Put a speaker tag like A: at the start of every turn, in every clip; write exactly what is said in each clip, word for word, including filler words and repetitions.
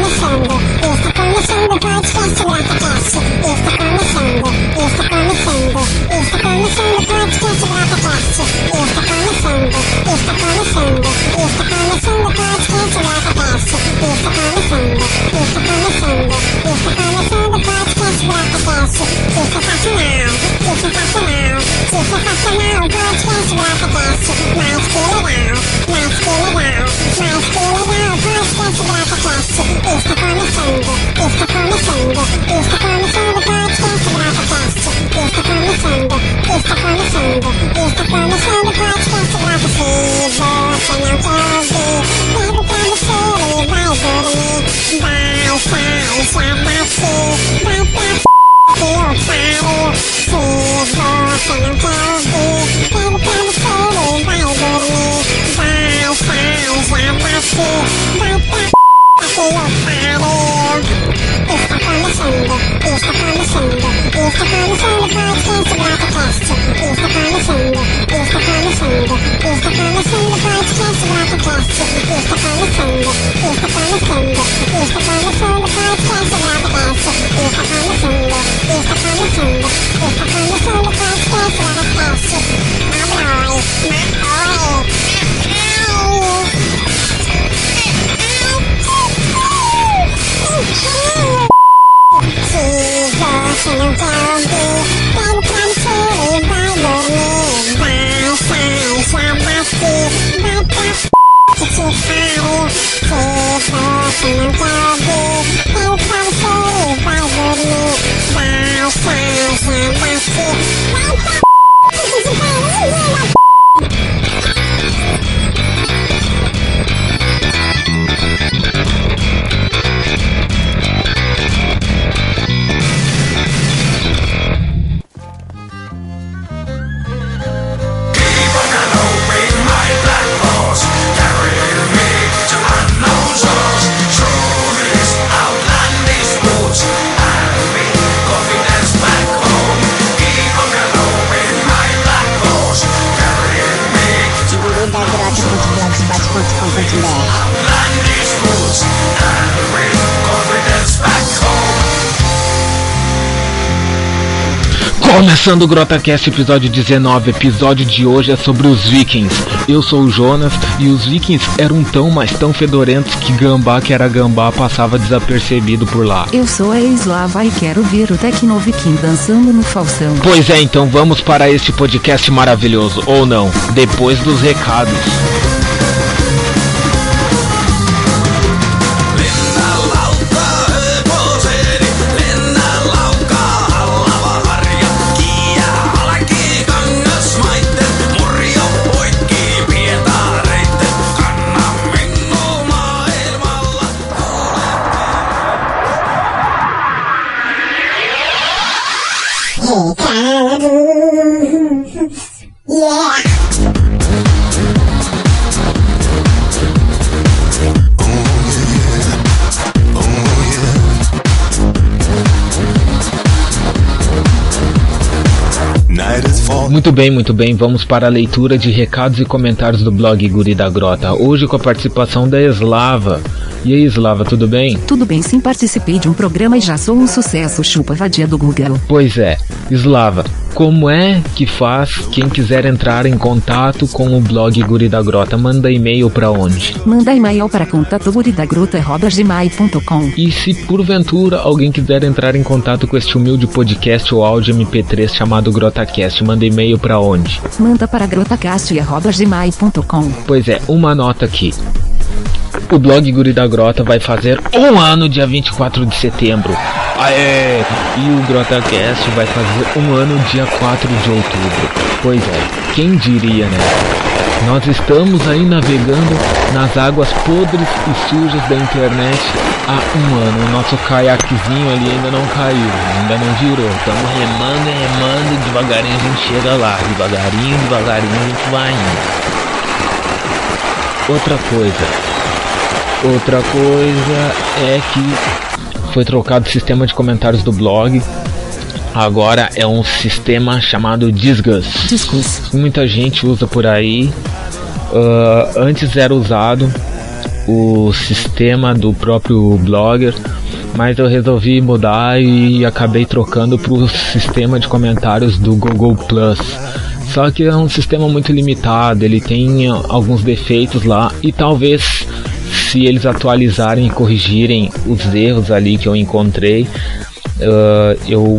A: começando, está começando o podcast GrotaCast. Está começando, está começando, está começando o podcast GrotaCast. Está começando, está começando, está começando o podcast GrotaCast. Está começando, está começando, está começando o podcast GrotaCast. Sensacional, sensacional, sensacional o podcast GrotaCast. Mas que legal, mas que legal, mas que legal o podcast GrotaCast. Está começando, está começando, está começando o podcast GrotaCast. Está começando, está começando, está começando o podcast GrotaCast. Se você não quer ouvir, pega o travesseiro e vai dormir. Vai sair, já nasci, vai pra f*** que eu paro. Se você não quer ouvir, pega o travesseiro e vai dormir. Vai sair, já nasci, vai pra f*** que eu paro. Está começando, está começando, está começando o podcast GrotaCast. Está começando, está começando, está começando o podcast GrotaCast. Está começando, está começando, está começando o podcast GrotaCast. Está começando, está começando, está começando o podcast GrotaCast. Mamãe, se você não quer ouvir, pega o travesseiro e vai dormir. Vai sair, já nasci, vai pra f*** que te pariu. Se você não quer ouvir, pega o travesseiro e vai dormir. Vai sair, já nasci, vai pra f*** que te pariu.
B: Começando o GrotaCast episódio dezenove, episódio de hoje é sobre os vikings. Eu sou o Jonas e os vikings eram tão, mas tão fedorentos que gambá que era gambá passava desapercebido por lá.
C: Eu sou a Eslava e quero ver o Tecno Viking dançando no falsão.
B: Pois é, então vamos para este podcast maravilhoso, ou não, depois dos recados. Muito bem, muito bem, vamos para a leitura de recados e comentários do blog Guri da Grota. Hoje com a participação da Eslava. E aí, Eslava, tudo bem?
C: Tudo bem, sim, participei de um programa e já sou um sucesso, chupa vadia do Google.
B: Pois é, Eslava, como é que faz quem quiser entrar em contato com o blog Guri da Grota? Manda e-mail para onde?
C: Manda e-mail para contato guridagrota arroba gmail ponto com.
B: E se porventura alguém quiser entrar em contato com este humilde podcast ou áudio M P três chamado GrotaCast, manda e-mail para onde?
C: Manda para grotacast arroba gmail ponto com.
B: Pois é, uma nota aqui. O blog Guri da Grota vai fazer um ano dia vinte e quatro de setembro. Aê! E o GrotaCast vai fazer um ano dia quatro de outubro. Pois é, quem diria, né? Nós estamos aí navegando nas águas podres e sujas da internet há um ano. O nosso caiaquezinho ali ainda não caiu, ainda não virou. Estamos remando e remando e devagarinho a gente chega lá. Devagarinho, devagarinho a gente vai indo. Outra coisa... Outra coisa é que foi trocado o sistema de comentários do blog. Agora é um sistema chamado Disqus.
C: Disqus.
B: Muita gente usa por aí. Uh, antes era usado o sistema do próprio Blogger, mas eu resolvi mudar e acabei trocando para o sistema de comentários do Google Plus. Só que é um sistema muito limitado, ele tem alguns defeitos lá e talvez se eles atualizarem e corrigirem os erros ali que eu encontrei, uh, eu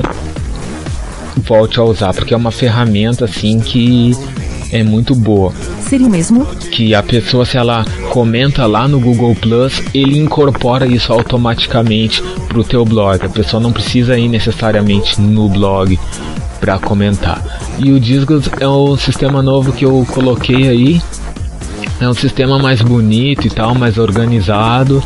B: volte a usar, porque é uma ferramenta assim que é muito boa.
C: Seria mesmo?
B: Que a pessoa, se ela comenta lá no Google Plus, ele incorpora isso automaticamente pro teu blog. A pessoa não precisa ir necessariamente no blog para comentar. E o Discos é um sistema novo que eu coloquei aí. É um sistema mais bonito e tal, mais organizado.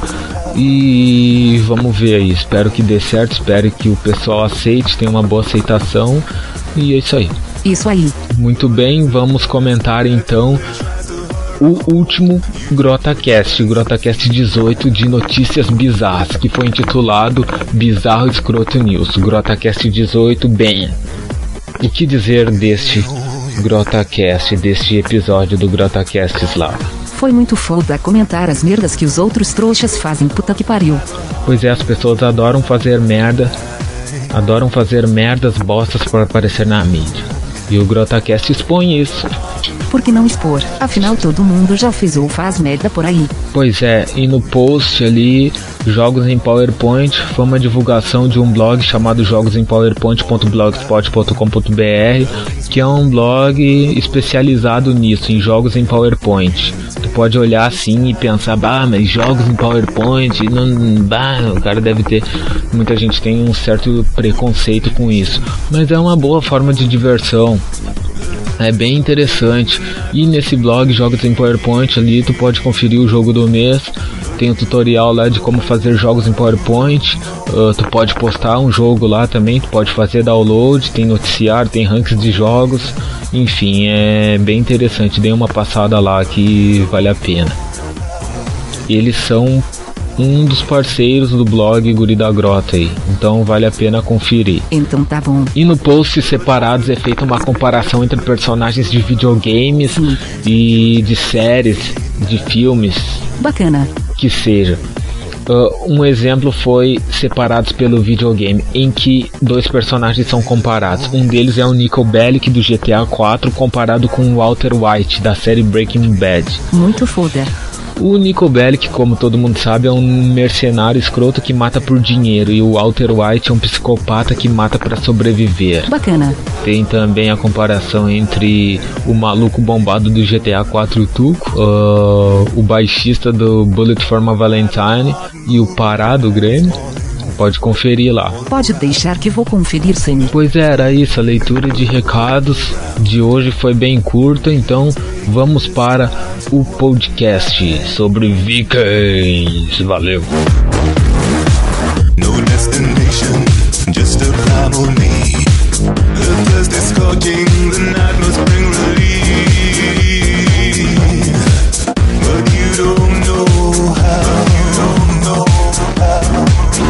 B: E vamos ver aí, espero que dê certo, espero que o pessoal aceite, tenha uma boa aceitação. E é isso aí.
C: Isso aí.
B: Muito bem, vamos comentar então o último GrotaCast, GrotaCast dezoito de notícias bizarras, que foi intitulado Bizarro Escroto News. GrotaCast dezoito, bem, o que dizer deste GrotaCast, deste episódio do GrotaCast lá?
C: Foi muito foda comentar as merdas que os outros trouxas fazem, puta que pariu.
B: Pois é, as pessoas adoram fazer merda, adoram fazer merdas bostas para aparecer na mídia. E o GrotaCast expõe isso.
C: Por que não expor? Afinal, todo mundo já fez ou faz merda por aí.
B: Pois é, e no post ali, Jogos em PowerPoint, foi uma divulgação de um blog chamado jogos em powerpoint ponto blogspot ponto com ponto b r, que é um blog especializado nisso, em jogos em PowerPoint. Tu pode olhar assim e pensar, bah, mas jogos em PowerPoint, não, bah, o cara deve ter... Muita gente tem um certo preconceito com isso, mas é uma boa forma de diversão. É bem interessante. E nesse blog Jogos em PowerPoint ali tu pode conferir o jogo do mês. Tem um tutorial lá de como fazer jogos em PowerPoint. uh, Tu pode postar um jogo lá também. Tu pode fazer download. Tem noticiário, tem rankings de jogos. Enfim, é bem interessante. Dei uma passada lá que vale a pena. Eles são um dos parceiros do blog Guri da Grota aí, então vale a pena conferir.
C: Então tá bom.
B: E no post separados é feita uma comparação entre personagens de videogames
C: Sim.
B: e de séries, de filmes.
C: Bacana.
B: Que seja. Uh, um exemplo foi separados pelo videogame, em que dois personagens são comparados. Um deles é o Nico Bellic do G T A quatro comparado com o Walter White da série Breaking Bad.
C: Muito foda.
B: O Nico Bellic, como todo mundo sabe, é um mercenário escroto que mata por dinheiro, e o Walter White é um psicopata que mata para sobreviver.
C: Bacana.
B: Tem também a comparação entre o maluco bombado do G T A quatro, o Tuco, uh, o baixista do Bullet for My Valentine e o Pará do Grêmio. Pode conferir lá.
C: Pode deixar que vou conferir sim.
B: Pois é, era isso, a leitura de recados de hoje foi bem curta, então vamos para o podcast sobre Vikings. Valeu! No destination, just a primal need. The thirst is scorching, the night must bring relief. But you don't know how, you don't know how.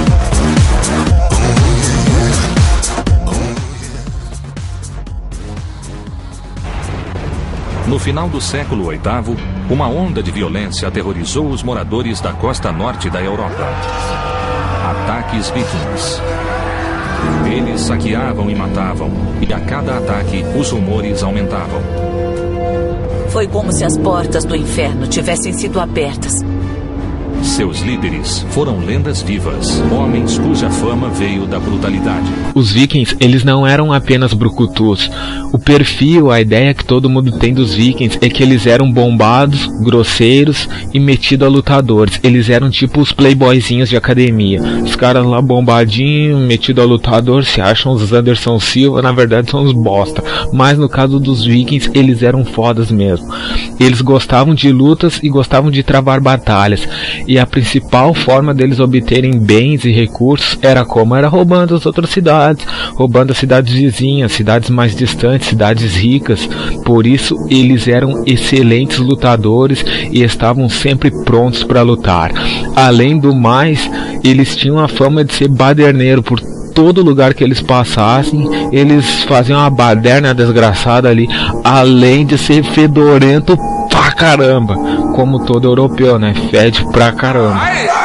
D: No final do século oitavo, uma onda de violência aterrorizou os moradores da costa norte da Europa. Ataques vikings. Eles saqueavam e matavam, e a cada ataque os rumores aumentavam.
E: Foi como se as portas do inferno tivessem sido abertas.
D: Seus líderes foram lendas vivas, homens cuja fama veio da brutalidade.
B: Os vikings, eles não eram apenas brucutus. O perfil, a ideia que todo mundo tem dos vikings é que eles eram bombados, grosseiros e metidos a lutadores. Eles eram tipo os playboyzinhos de academia. Os caras lá bombadinhos, metidos a lutador, se acham os Anderson Silva, na verdade são os bosta. Mas no caso dos vikings, eles eram fodas mesmo. Eles gostavam de lutas e gostavam de travar batalhas. E a principal forma deles obterem bens e recursos era como? Era roubando as outras cidades, roubando as cidades vizinhas, cidades mais distantes, cidades ricas. Por isso eles eram excelentes lutadores e estavam sempre prontos para lutar. Além do mais, eles tinham a fama de ser baderneiro. Por todo lugar que eles passassem, eles faziam uma baderna desgraçada ali, além de ser fedorento pra caramba, como todo europeu, né? Fede pra caramba.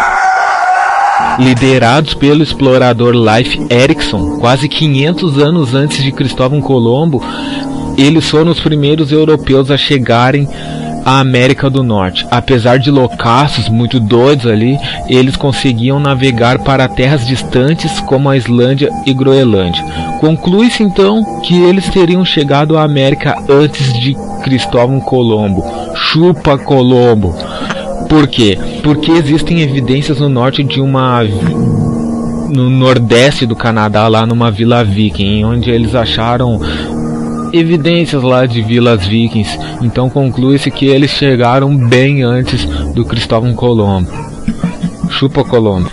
B: Liderados pelo explorador Leif Erikson, quase quinhentos anos antes de Cristóvão Colombo, eles foram os primeiros europeus a chegarem à América do Norte. Apesar de loucaços muito doidos ali, eles conseguiam navegar para terras distantes como a Islândia e Groenlândia. Conclui-se então que eles teriam chegado à América antes de Cristóvão Colombo. Chupa Colombo! Por quê? Porque existem evidências no norte de uma... no nordeste do Canadá, lá numa vila viking, onde eles acharam evidências lá de vilas vikings. Então conclui-se que eles chegaram bem antes do Cristóvão Colombo. Chupa Colombo.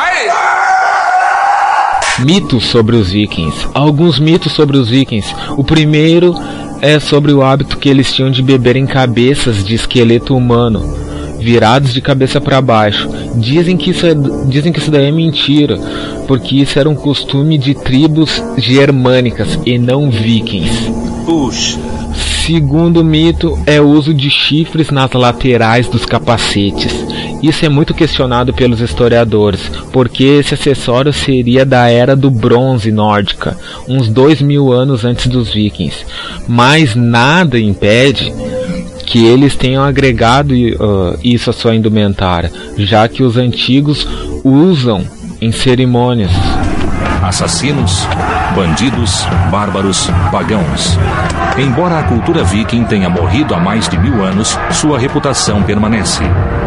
B: Mitos sobre os vikings. Alguns mitos sobre os vikings. O primeiro é sobre o hábito que eles tinham de beber em cabeças de esqueleto humano, virados de cabeça para baixo. Dizem que, isso é, dizem que isso daí é mentira, porque isso era um costume de tribos germânicas e não vikings.
F: Puxa.
B: Segundo mito é o uso de chifres nas laterais dos capacetes. Isso é muito questionado pelos historiadores, porque esse acessório seria da era do bronze nórdica, uns dois mil anos antes dos vikings. Mas nada impede que eles tenham agregado uh, isso à sua indumentária, já que os antigos usam em cerimônias.
D: Assassinos, bandidos, bárbaros, pagãos. Embora a cultura viking tenha morrido há mais de mil anos, sua reputação permanece.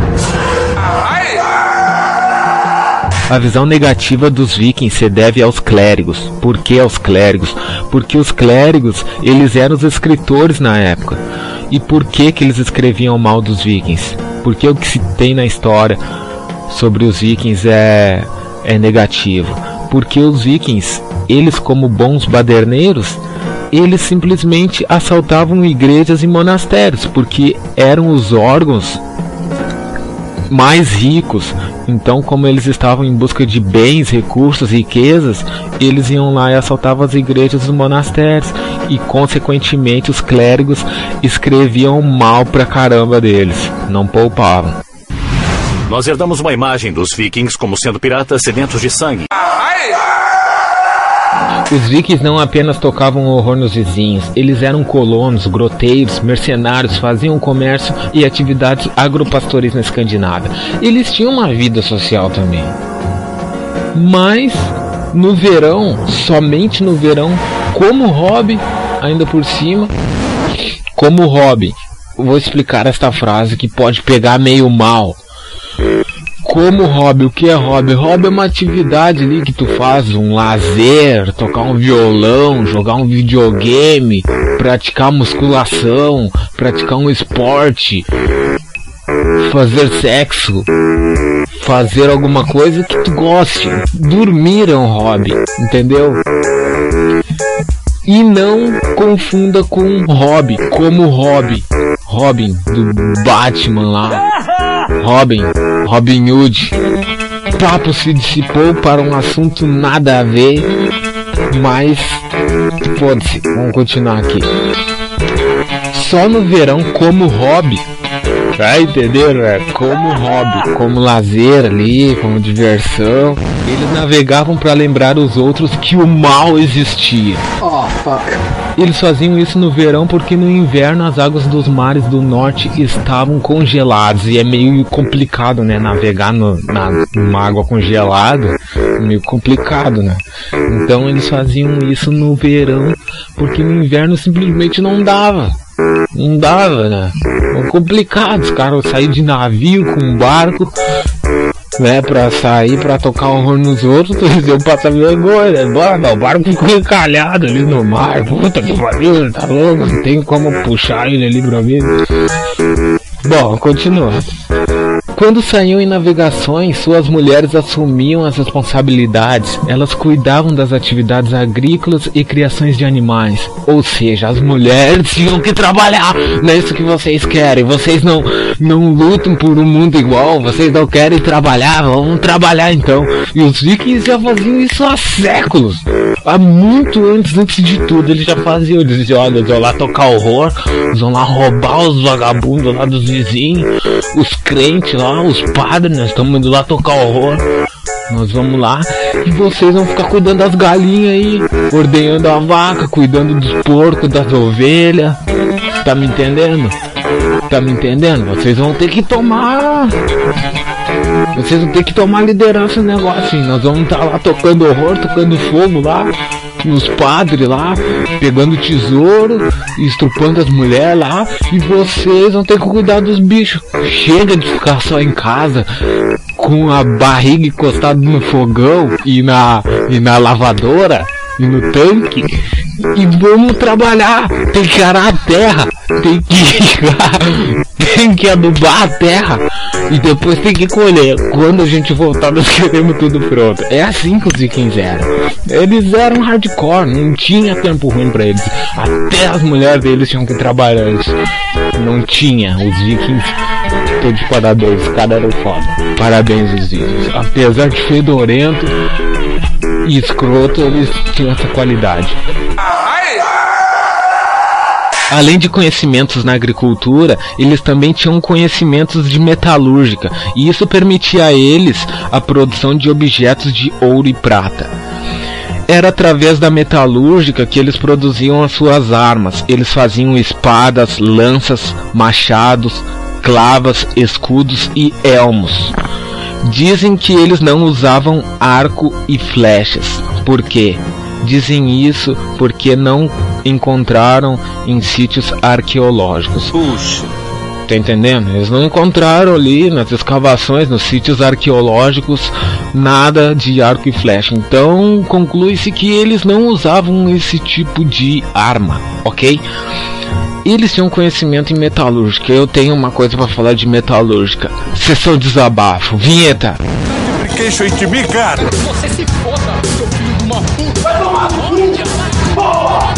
B: A visão negativa dos vikings se deve aos clérigos. Por que aos clérigos? Porque os clérigos, eles eram os escritores na época. E por que que eles escreviam mal dos vikings? Porque o que se tem na história sobre os vikings é, é negativo. Porque os vikings, eles como bons baderneiros, eles simplesmente assaltavam igrejas e monastérios, porque eram os órgãos mais ricos. Então, como eles estavam em busca de bens, recursos, riquezas, eles iam lá e assaltavam as igrejas e os monastérios, e consequentemente os clérigos escreviam mal pra caramba deles, não poupavam.
F: Nós herdamos uma imagem dos vikings como sendo piratas sedentos de sangue.
B: Os vikings não apenas tocavam horror nos vizinhos, eles eram colonos, groteiros, mercenários, faziam comércio e atividades agropastoris na Escandinávia. Eles tinham uma vida social também. Mas no verão, somente no verão, como hobby, ainda por cima, como hobby, vou explicar esta frase que pode pegar meio mal. Como hobby, o que é hobby? Hobby é uma atividade ali que tu faz, um lazer, tocar um violão, jogar um videogame, praticar musculação, praticar um esporte, fazer sexo, fazer alguma coisa que tu goste. Dormir é um hobby, entendeu? E não confunda com hobby, como hobby. Robin, do Batman lá. Robin, Robin Hood. O papo se dissipou para um assunto nada a ver, mas foda-se, vamos continuar aqui. Só no verão, como hobby, tá entendendo? É como hobby, como lazer ali, como diversão. Eles navegavam para lembrar os outros que o mal existia. Oh, fuck. Eles faziam isso no verão porque no inverno as águas dos mares do norte estavam congeladas. E é meio complicado, né? Navegar no, na, numa água congelada. É meio complicado, né? Então eles faziam isso no verão porque no inverno simplesmente não dava. Não dava, né? É complicado. Os caras saíram de navio com um barco, né, pra sair, pra tocar horror nos outros, eles iam passar vergonha, né? O barco ficou encalhado ali no mar, puta que pariu, tá louco, não tem como puxar ele ali pra mim. Bom, continua. Quando saíam em navegações, suas mulheres assumiam as responsabilidades. Elas cuidavam das atividades agrícolas e criações de animais. Ou seja, as mulheres tinham que trabalhar. Não é isso que vocês querem. Vocês não, não lutam por um mundo igual. Vocês não querem trabalhar. Vamos trabalhar então. E os vikings já faziam isso há séculos. Há muito antes, antes de tudo. Eles já faziam. Eles diziam, olha, eles vão lá tocar horror. Eles vão lá roubar os vagabundos lá dos vizinhos. Os crentes lá, os padres, nós estamos indo lá tocar horror. Nós vamos lá e vocês vão ficar cuidando das galinhas aí, ordenhando a vaca, cuidando dos porcos, das ovelhas. Tá me entendendo? Tá me entendendo? Vocês vão ter que tomar. Vocês vão ter que tomar liderança no negócio. Nós vamos estar lá tocando horror, tocando fogo lá. Nos padres lá, pegando tesouro, estrupando as mulheres lá. E vocês vão ter que cuidar dos bichos. Chega de ficar só em casa com a barriga encostada no fogão e na, e na lavadora e no tanque. E vamos trabalhar. Tem que arar a terra. Tem que tem que adubar a terra. E depois tem que colher. Quando a gente voltar, nós queremos tudo pronto. É assim que os vikings eram. Eles eram hardcore. Não tinha tempo ruim pra eles. Até as mulheres deles tinham que trabalhar. Não tinha. Os vikings, tô de parabéns. Os caras eram foda. Parabéns os vikings. Apesar de fedorento e escroto, eles tinham essa qualidade. Além de conhecimentos na agricultura, eles também tinham conhecimentos de metalúrgica, e isso permitia a eles a produção de objetos de ouro e prata. Era através da metalúrgica que eles produziam as suas armas. Eles faziam espadas, lanças, machados, clavas, escudos e elmos. Dizem que eles não usavam arco e flechas. Por quê? Dizem isso porque não encontraram em sítios arqueológicos. Puxa. Tá entendendo? Eles não encontraram ali nas escavações, nos sítios arqueológicos, nada de arco e flecha. Então conclui-se que eles não usavam esse tipo de arma, ok? Eles tinham conhecimento em metalúrgica. Eu tenho uma coisa pra falar de metalúrgica. Sessão de desabafo. Vinheta.
G: Queixo em mim, cara.
H: Você se foda, seu filho de uma puta. Vai tomar no cu, porra!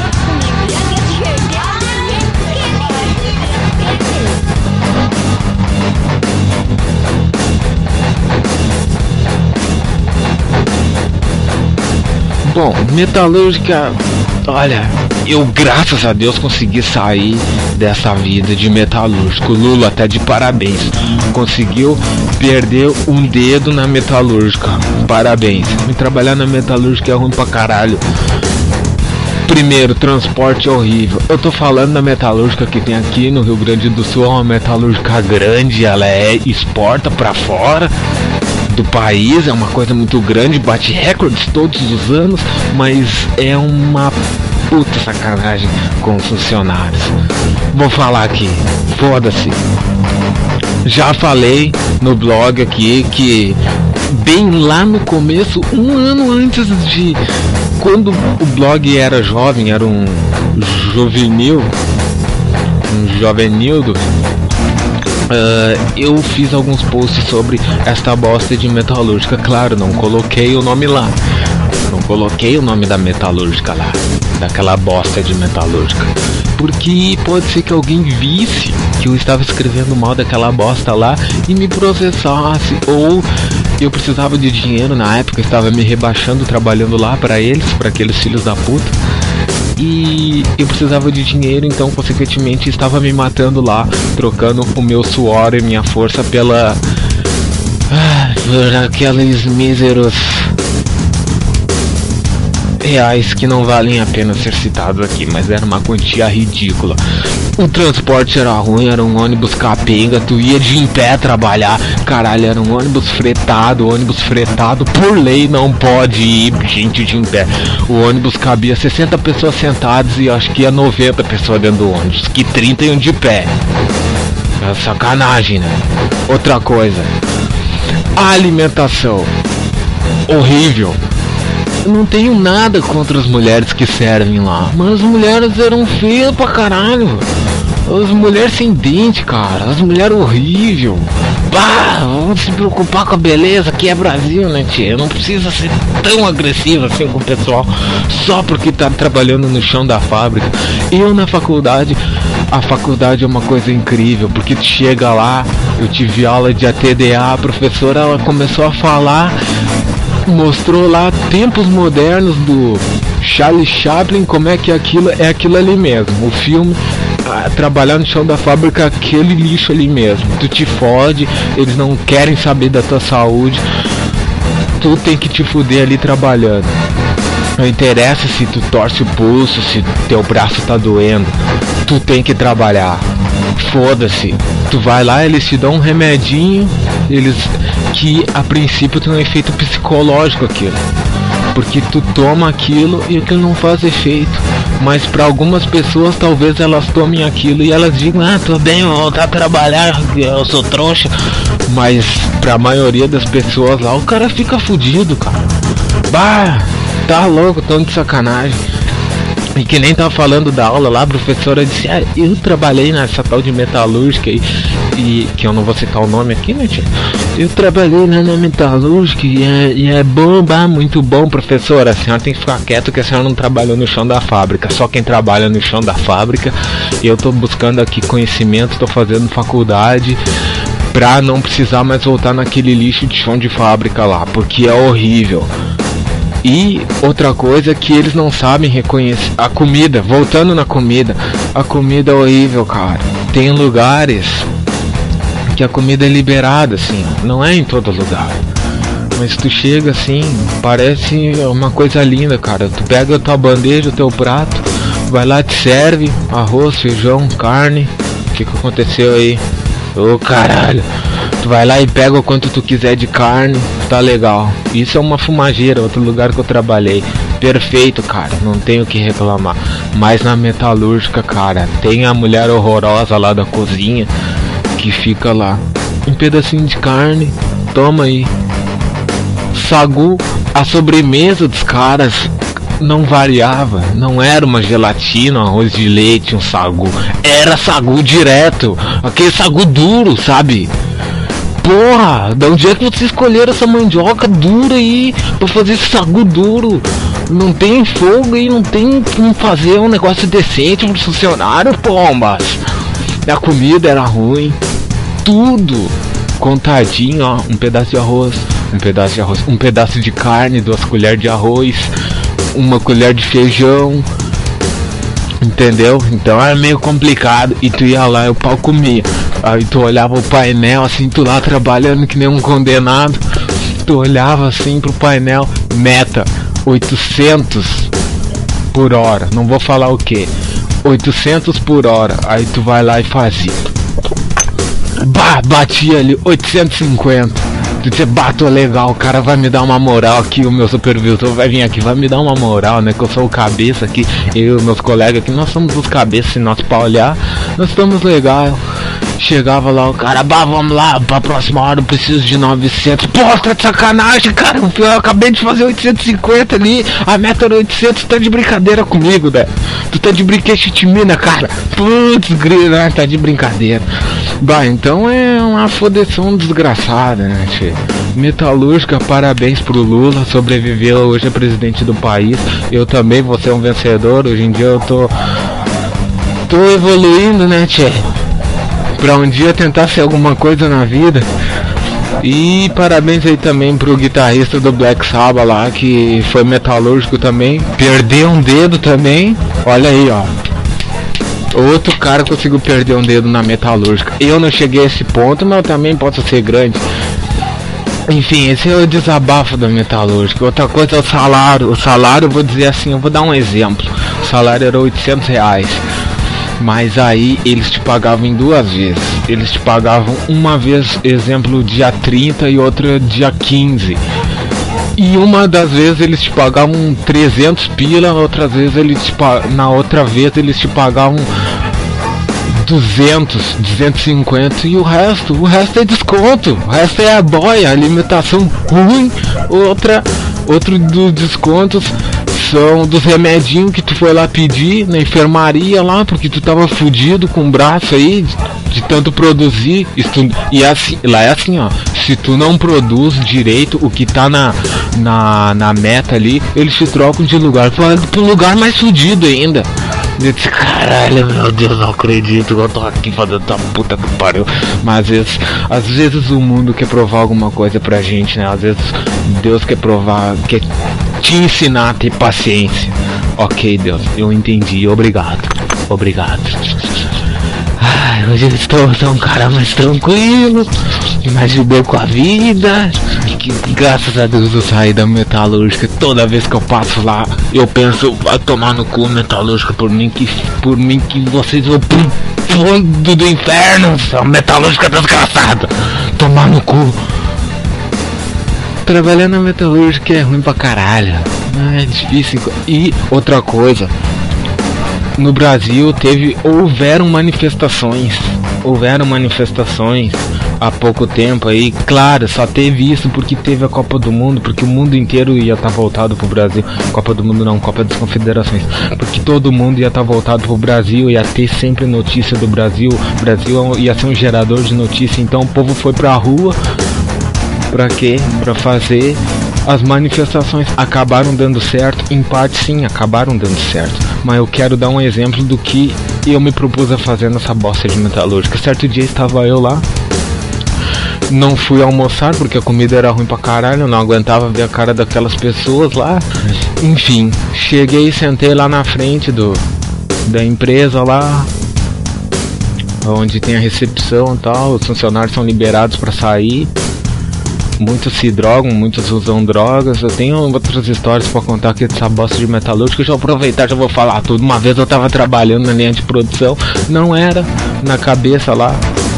B: Bom, metalúrgica, olha, eu graças a Deus consegui sair dessa vida de metalúrgico. Lula até de parabéns, conseguiu perder um dedo na metalúrgica, parabéns. Me trabalhar na metalúrgica é ruim pra caralho. Primeiro, transporte é horrível. Eu tô falando da metalúrgica que tem aqui no Rio Grande do Sul, é uma metalúrgica grande, ela é exporta pra fora do país, é uma coisa muito grande, bate recordes todos os anos, mas é uma puta sacanagem com os funcionários. Vou falar aqui, foda-se. Já falei no blog aqui que bem lá no começo, um ano antes de quando o blog era jovem, era um juvenil, um jovenildo. Uh, eu fiz alguns posts sobre esta bosta de metalúrgica. Claro, não coloquei o nome lá. Não coloquei o nome da metalúrgica lá. Daquela bosta de metalúrgica. Porque pode ser que alguém visse que eu estava escrevendo mal daquela bosta lá e me processasse. Ou eu precisava de dinheiro na época, estava me rebaixando trabalhando lá para eles, para aqueles filhos da puta. E eu precisava de dinheiro, então consequentemente estava me matando lá, trocando o meu suor e minha força pela... Ah, por aqueles míseros reais que não valem a pena ser citados aqui, mas era uma quantia ridícula. O transporte era ruim, era um ônibus capenga, tu ia de em pé trabalhar, caralho, era um ônibus fretado, ônibus fretado, por lei não pode ir gente de em pé. O ônibus cabia sessenta pessoas sentadas e acho que ia noventa pessoas dentro do ônibus, que trinta iam de pé. É sacanagem, né? Outra coisa, a alimentação, horrível. Eu não tenho nada contra as mulheres que servem lá, mas as mulheres eram feias pra caralho. As mulheres sem dente, cara, as mulheres horrível. Bah, vamos se preocupar com a beleza, que é Brasil, né, tia? Não precisa ser tão agressivo assim com o pessoal, só porque tá trabalhando no chão da fábrica. Eu na faculdade, a faculdade é uma coisa incrível, porque tu chega lá, eu tive aula de A T D A, a professora ela começou a falar, mostrou lá tempos modernos do Charlie Chaplin, como é que aquilo é aquilo ali mesmo, o filme. Trabalhar no chão da fábrica, aquele lixo ali mesmo. Tu te fode, eles não querem saber da tua saúde. Tu tem que te fuder ali trabalhando. Não interessa se tu torce o pulso, se teu braço tá doendo. Tu tem que trabalhar. Foda-se. Tu vai lá, eles te dão um remedinho, eles que a princípio tem um efeito psicológico aquilo. Porque tu toma aquilo e aquilo não faz efeito. Mas para algumas pessoas talvez elas tomem aquilo e elas digam, ah, tô bem, vou voltar a trabalhar, eu sou trouxa. Mas pra maioria das pessoas lá o cara fica fudido, cara. Bah, tá louco, tão de sacanagem. E que nem tava falando da aula lá, a professora disse, ah, eu trabalhei nessa tal de metalúrgica aí, e que eu não vou citar o nome aqui, né, tia? Eu trabalhei lá na metalúrgica e é, e é bom, bah, muito bom, professora. A senhora tem que ficar quieta que a senhora não trabalhou no chão da fábrica. Só quem trabalha no chão da fábrica. Eu tô buscando aqui conhecimento, tô fazendo faculdade pra não precisar mais voltar naquele lixo de chão de fábrica lá, porque é horrível. E outra coisa que eles não sabem reconhecer, a comida, voltando na comida, a comida é horrível, cara. Tem lugares que a comida é liberada, assim, não é em todo lugar. Mas tu chega assim, parece uma coisa linda, cara. Tu pega a tua bandeja, o teu prato, vai lá, te serve arroz, feijão, carne. O que que aconteceu aí? Ô caralho. Tu vai lá e pega o quanto tu quiser de carne, tá legal. Isso é uma fumageira, outro lugar que eu trabalhei. Perfeito, cara, não tenho o que reclamar. Mas na metalúrgica, cara, tem a mulher horrorosa lá da cozinha que fica lá, um pedacinho de carne, toma aí. Sagu, a sobremesa dos caras não variava, não era uma gelatina, um arroz de leite, um sagu. Era sagu direto, aquele sagu duro, sabe? Porra, de onde é que vocês escolheram essa mandioca dura aí pra fazer esse sagu duro? Não tem fogo aí, não tem como fazer um negócio decente pro funcionário, pombas. A comida era ruim, tudo contadinho, ó, um pedaço de arroz, um pedaço de arroz, um pedaço de carne, duas colheres de arroz, uma colher de feijão, entendeu? Então era meio complicado e tu ia lá e o pau comia. Aí tu olhava o painel assim, tu lá trabalhando que nem um condenado, tu olhava assim pro painel, meta oitocentos por hora, não vou falar o que, oitocentos por hora, aí tu vai lá e fazia, bah, batia ali, oitocentos e cinquenta, tu dizia, bah, tô legal, o cara vai me dar uma moral aqui, o meu supervisor vai vir aqui, vai me dar uma moral, né, que eu sou o cabeça aqui, eu e meus colegas aqui, nós somos os cabeças, se nós pra olhar, nós estamos legal. Chegava lá o cara, bah, vamos lá, pra próxima hora eu preciso de novecentos. Pô, tá de sacanagem, cara, eu acabei de fazer oitocentos e cinquenta ali, a meta era oitocentos, tu tá de brincadeira comigo, né? Tu tá de brinquedo, cara. Putz, grila, tá de brincadeira. Bah, então é uma fodeção desgraçada, né, tchê? Metalúrgica, parabéns pro Lula, sobreviveu, hoje é presidente do país. Eu também vou ser um vencedor, hoje em dia eu tô... Tô evoluindo, né, tchê? Pra um dia tentar ser alguma coisa na vida. E parabéns aí também pro guitarrista do Black Sabbath lá, que foi metalúrgico também, perdeu um dedo também. Olha aí, ó, outro cara conseguiu perder um dedo na metalúrgica. Eu não cheguei a esse ponto, mas eu também posso ser grande. Enfim, esse é o desabafo da metalúrgica. Outra coisa é o salário. O salário, eu vou dizer assim, eu vou dar um exemplo. O salário era oitocentos reais. Mas aí eles te pagavam em duas vezes. Eles te pagavam uma vez, exemplo, dia trinta e outra dia quinze. E uma das vezes eles te pagavam trezentos pila, outras vezes eles te na outra vez eles te pagavam duzentos, duzentos e cinquenta, e o resto, o resto é desconto. O resto é a boia, alimentação ruim. Outra, outro dos descontos são dos remedinhos que tu foi lá pedir na enfermaria lá, porque tu tava fudido com o braço aí, de tanto produzir, estu... e é assim, lá é assim, ó, se tu não produz direito o que tá na, na, na meta ali, eles te trocam de lugar para um lugar mais fudido ainda. Eu disse, caralho, meu Deus, não acredito que eu tô aqui fazendo essa puta que pariu. Mas às vezes, às vezes o mundo quer provar alguma coisa pra gente, né? Às vezes Deus quer provar, quer te ensinar a ter paciência. Ok, Deus, eu entendi, obrigado, obrigado. Ai, hoje eu estou tão um cara mais tranquilo, mais de boa com a vida. Que graças a Deus eu saí da metalúrgica. Toda vez que eu passo lá, eu penso, vai tomar no cu metalúrgica, por mim que por mim que vocês vão pro fundo do inferno, sua metalúrgica desgraçada. Tomar no cu. Trabalhar na metalúrgica é ruim pra caralho. É difícil. E outra coisa, no Brasil teve, houveram manifestações, houveram manifestações há pouco tempo aí, claro, só teve isso porque teve a Copa do Mundo, porque o mundo inteiro ia estar tá voltado pro Brasil. Copa do Mundo não, Copa das Confederações, porque todo mundo ia estar tá voltado pro Brasil, ia ter sempre notícia do Brasil, o Brasil ia ser um gerador de notícia, então o povo foi pra rua, pra quê? Pra fazer as manifestações. Acabaram dando certo, em parte sim, acabaram dando certo, mas eu quero dar um exemplo do que eu me propus a fazer nessa bosta de metalúrgica. Certo dia estava eu lá, não fui almoçar porque a comida era ruim pra caralho, eu não aguentava ver a cara daquelas pessoas lá. Enfim, cheguei e sentei lá na frente do da empresa lá, onde tem a recepção e tal, os funcionários são liberados pra sair. Muitos se drogam, muitos usam drogas. Eu tenho outras histórias pra contar aqui dessa bosta de metalúrgica. Já vou aproveitar, já vou falar tudo. Uma vez eu tava trabalhando na linha de produção, não era na cabeça lá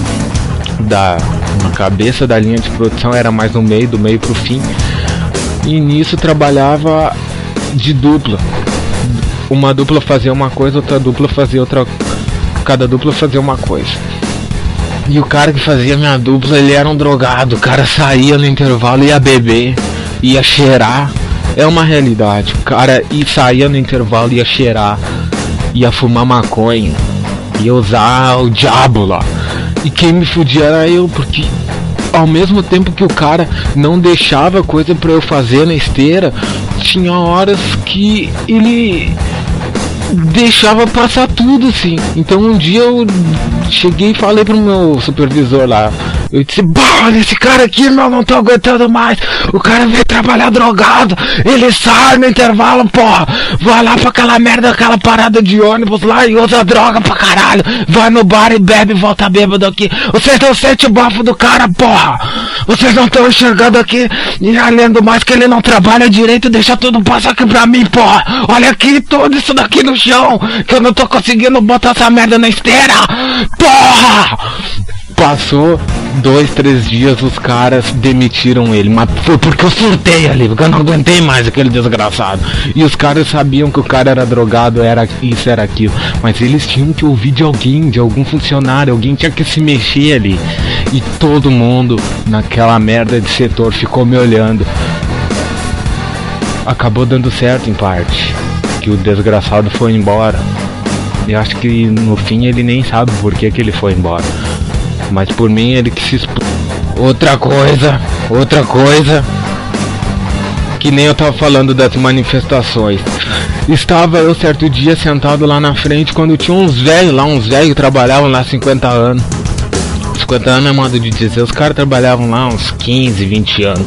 B: da na cabeça da linha de produção, era mais no meio, do meio pro fim. E nisso trabalhava de dupla. Uma dupla fazia uma coisa, outra dupla fazia outra. Cada dupla fazia uma coisa. E o cara que fazia minha dupla, ele era um drogado. O cara saía no intervalo, ia beber, ia cheirar. É uma realidade. O cara ia, saía no intervalo, ia cheirar, ia fumar maconha, ia usar o diabo lá. E quem me fudia era eu, porque ao mesmo tempo que o cara não deixava coisa pra eu fazer na esteira, tinha horas que ele deixava passar tudo, assim. Então um dia eu cheguei e falei pro meu supervisor lá, eu disse, bah, olha esse cara aqui, meu, não tô aguentando mais. O cara veio trabalhar drogado, ele sai no intervalo, porra, vai lá pra aquela merda, aquela parada de ônibus lá e usa droga pra caralho, vai no bar e bebe e volta bêbado aqui. Vocês não sentem o bafo do cara, porra. Vocês não estão enxergando aqui. E além do mais que ele não trabalha direito, deixa tudo passar aqui pra mim, porra. Olha aqui, tudo isso daqui no chão, que eu não tô conseguindo botar essa merda na esteira, porra. Passou dois, três dias, os caras demitiram ele, mas foi porque eu surtei ali, porque eu não aguentei mais aquele desgraçado. E os caras sabiam que o cara era drogado, era isso, era aquilo, mas eles tinham que ouvir de alguém, de algum funcionário, alguém tinha que se mexer ali. E todo mundo naquela merda de setor ficou me olhando. Acabou dando certo em parte, que o desgraçado foi embora. E acho que no fim ele nem sabe por que que ele foi embora. Mas por mim ele que se exp... Outra coisa, outra coisa, que nem eu tava falando das manifestações. Estava eu certo dia sentado lá na frente, quando tinha uns velhos lá, uns velhos que trabalhavam lá cinquenta anos. cinquenta anos é modo de dizer, os caras trabalhavam lá uns quinze, vinte anos.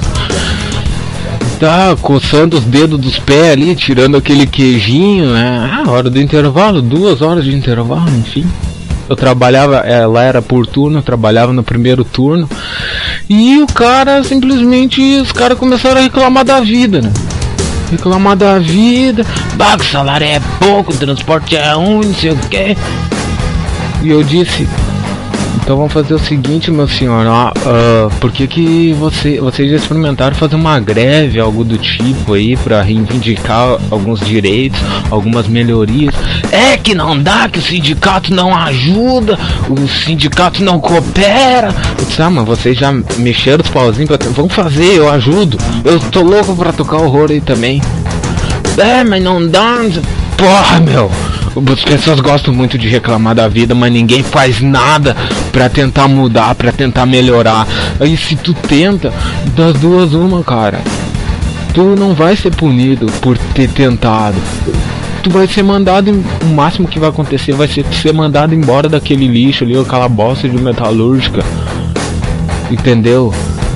B: Tá coçando os dedos dos pés ali, tirando aquele queijinho, né? Ah, hora do intervalo, duas horas de intervalo, enfim. Eu trabalhava, ela era por turno, eu trabalhava no primeiro turno. E o cara simplesmente, os caras começaram a reclamar da vida, né? Reclamar da vida, bah, o salário é pouco, o transporte é ruim, não sei o que. E eu disse, então vamos fazer o seguinte, meu senhor, ó, uh, por que que você, vocês já experimentaram fazer uma greve, algo do tipo aí, pra reivindicar alguns direitos, algumas melhorias? É que não dá, que o sindicato não ajuda, o sindicato não coopera. Eu disse, ah, mas vocês já mexeram os pauzinhos pra... Vamos fazer, eu ajudo, eu tô louco pra tocar horror aí também. É, mas não dá, porra, meu. As pessoas gostam muito de reclamar da vida, mas ninguém faz nada pra tentar mudar, pra tentar melhorar. Aí se tu tenta, das duas uma, cara. Tu não vai ser punido por ter tentado. Tu vai ser mandado, o máximo que vai acontecer vai ser ser mandado embora daquele lixo ali, aquela bosta de metalúrgica. Entendeu?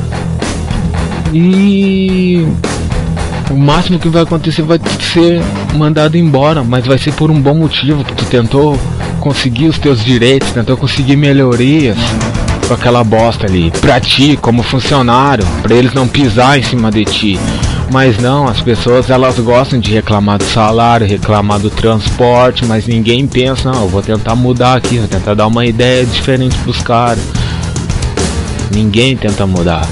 B: E o máximo que vai acontecer vai ser mandado embora, mas vai ser por um bom motivo, que tu tentou conseguir os teus direitos, tentou conseguir melhorias com aquela bosta ali, pra ti, como funcionário, pra eles não pisar em cima de ti. Mas não, as pessoas elas gostam de reclamar do salário, reclamar do transporte, mas ninguém pensa, não, eu vou tentar mudar aqui, vou tentar dar uma ideia diferente pros caras. Ninguém tenta mudar.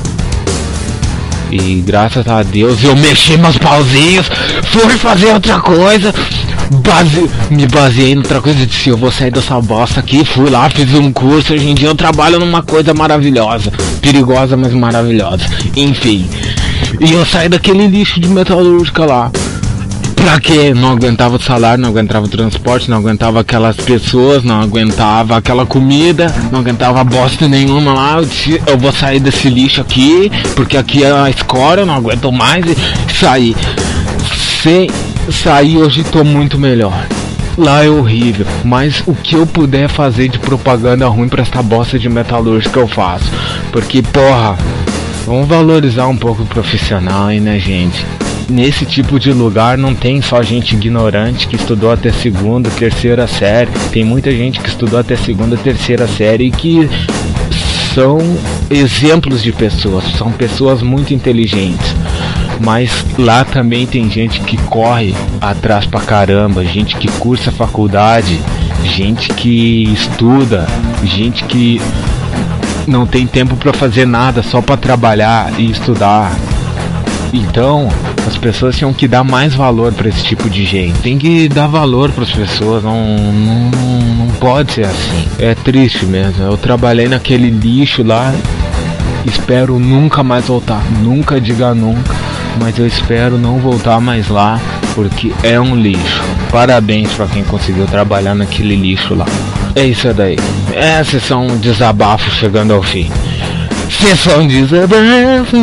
B: E graças a Deus eu mexi meus pauzinhos, fui fazer outra coisa, base... me baseei em outra coisa, disse, eu vou sair dessa bosta aqui, fui lá, fiz um curso, hoje em dia eu trabalho numa coisa maravilhosa, perigosa, mas maravilhosa, enfim. E eu saí daquele lixo de metalúrgica lá. Pra quê? Não aguentava o salário, não aguentava o transporte, não aguentava aquelas pessoas, não aguentava aquela comida, não aguentava bosta nenhuma lá. Eu disse, eu vou sair desse lixo aqui, porque aqui é a escória, eu não aguento mais. E saí. Sem sair, hoje tô muito melhor. Lá é horrível, mas o que eu puder fazer de propaganda ruim pra essa bosta de metalúrgica eu faço. Porque, porra, vamos valorizar um pouco o profissional, hein, né, gente? Nesse tipo de lugar não tem só gente ignorante que estudou até segunda, terceira série. Tem muita gente que estudou até segunda, terceira série e que são exemplos de pessoas, são pessoas muito inteligentes. Mas lá também tem gente que corre atrás pra caramba, gente que cursa faculdade, gente que estuda, gente que não tem tempo pra fazer nada, só pra trabalhar e estudar. Então, as pessoas tinham que dar mais valor pra esse tipo de gente. Tem que dar valor pras pessoas, não, não, não pode ser assim. É triste mesmo, eu trabalhei naquele lixo lá, espero nunca mais voltar. Nunca diga nunca, mas eu espero não voltar mais lá, porque é um lixo. Parabéns pra quem conseguiu trabalhar naquele lixo lá. É isso daí. É a sessão desabafo chegando ao fim. Sessão desabafo.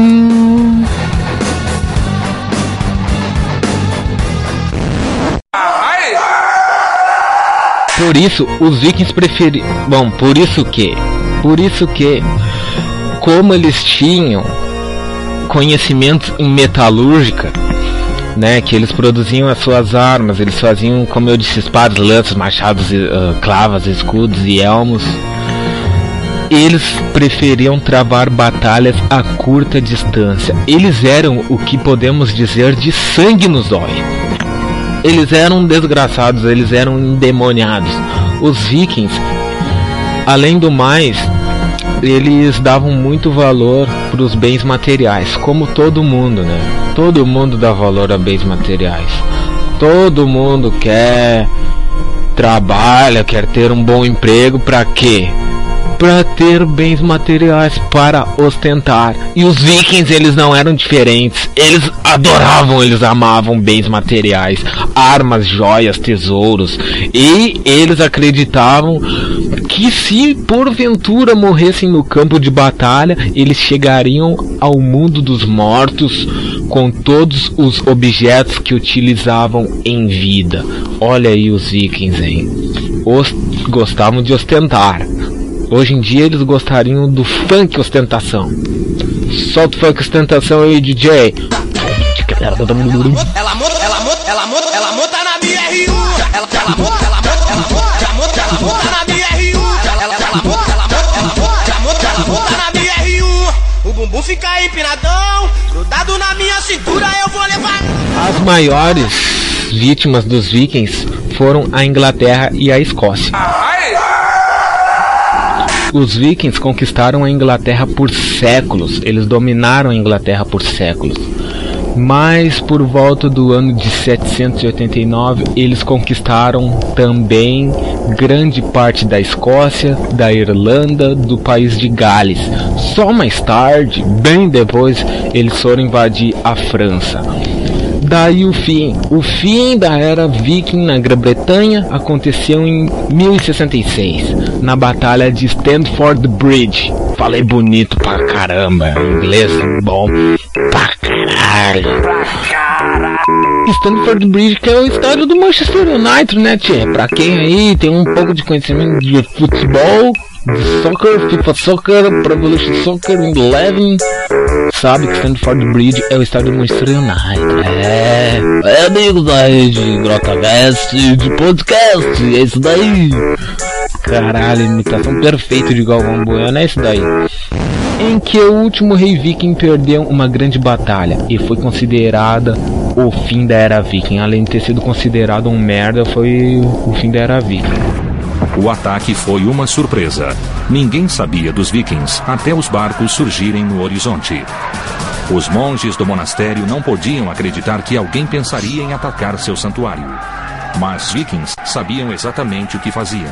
B: Por isso, os vikings preferiam... Bom, por isso que... Por isso que... Como eles tinham conhecimentos em metalúrgica, né, que eles produziam as suas armas, eles faziam, como eu disse, espadas, lanças, machados, uh, clavas, escudos e elmos. Eles preferiam travar batalhas a curta distância. Eles eram o que podemos dizer de sangue nos olhos. Eles eram desgraçados, eles eram endemoniados. Os vikings, além do mais, eles davam muito valor para os bens materiais, como todo mundo, né? Todo mundo dá valor a bens materiais. Todo mundo quer, trabalha, quer ter um bom emprego, para quê? Para ter bens materiais, para ostentar. E os vikings, eles não eram diferentes. Eles adoravam, eles amavam bens materiais, armas, joias, tesouros. E eles acreditavam que se porventura morressem no campo de batalha, eles chegariam ao mundo dos mortos com todos os objetos que utilizavam em vida. Olha aí os vikings, hein? Os gostavam de ostentar. Hoje em dia eles gostariam do funk ostentação. Solta o funk ostentação aí, D J.
H: Ela monta, ela monta, ela monta, ela monta, ela monta na minha R um. Ela, ela monta, ela monta, ela monta, ela monta, ela monta na minha R um. Ela, ela monta, ela monta, ela monta, ela monta, ela monta na minha R um. O bumbum fica empinadão, grudado na minha cintura, eu vou levar.
B: As maiores vítimas dos vikings foram a Inglaterra e a Escócia. Os vikings conquistaram a Inglaterra por séculos, eles dominaram a Inglaterra por séculos. Mas por volta do ano de setecentos e oitenta e nove, eles conquistaram também grande parte da Escócia, da Irlanda, do país de Gales. Só mais tarde, bem depois, eles foram invadir a França. Daí o fim. O fim da era viking na Grã-Bretanha aconteceu em mil e sessenta e seis, na Batalha de Stamford Bridge. Falei bonito pra caramba, inglês bom pra caralho. Stamford Bridge, que é o estádio do Manchester United, né, tchê? Pra quem aí tem um pouco de conhecimento de futebol, de soccer, FIFA Soccer, Pro Evolution Soccer, Eleven, sabe que Stamford Bridge é o estádio do Manchester United. É, é amigos aí de GrotaCast, de podcast, é isso daí. Caralho, imitação perfeita de Galvão Bueno, é isso daí. Em que o último rei viking perdeu uma grande batalha e foi considerada o fim da era viking. Além de ter sido considerado um merda, foi o fim da era viking.
D: O ataque foi uma surpresa. Ninguém sabia dos vikings até os barcos surgirem no horizonte. Os monges do monastério não podiam acreditar que alguém pensaria em atacar seu santuário. Mas vikings sabiam exatamente o que faziam.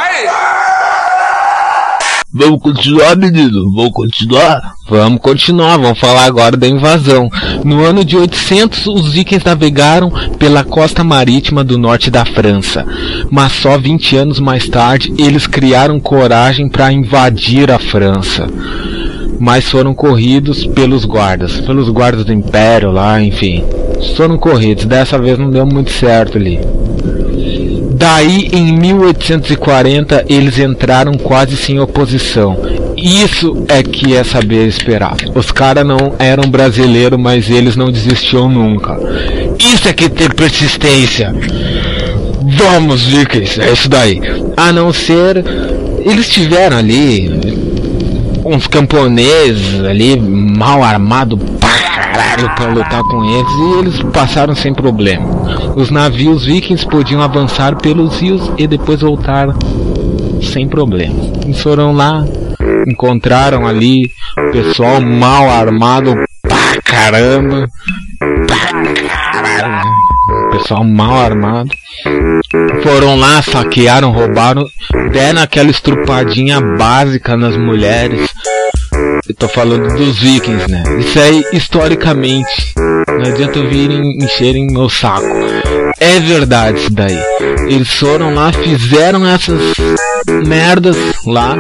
B: Vamos continuar, menino? Vamos continuar? Vamos continuar, vamos falar agora da invasão. No ano de oitocentos, os vikings navegaram pela costa marítima do norte da França. Mas só vinte anos mais tarde, eles criaram coragem para invadir a França. Mas foram corridos pelos guardas, pelos guardas do Império lá, enfim. Foram corridos, dessa vez não deu muito certo ali. Daí, em mil oitocentos e quarenta, eles entraram quase sem oposição. Isso é que é saber esperar. Os caras não eram brasileiros, mas eles não desistiam nunca. Isso é que tem persistência. Vamos, vikings, é isso daí. A não ser... Eles tiveram ali uns camponeses ali, mal armados pra caralho pra lutar com eles, e eles passaram sem problema. Os navios vikings podiam avançar pelos rios e depois voltar sem problema. Eles foram lá, encontraram ali o pessoal mal armado pra caramba, pra caralho, pessoal mal armado. Foram lá, saquearam, roubaram, deram aquela estrupadinha básica nas mulheres. Eu tô falando dos vikings, né? Isso aí, historicamente, não adianta eu virem encherem meu saco. É verdade isso daí. Eles foram lá, fizeram essas merdas lá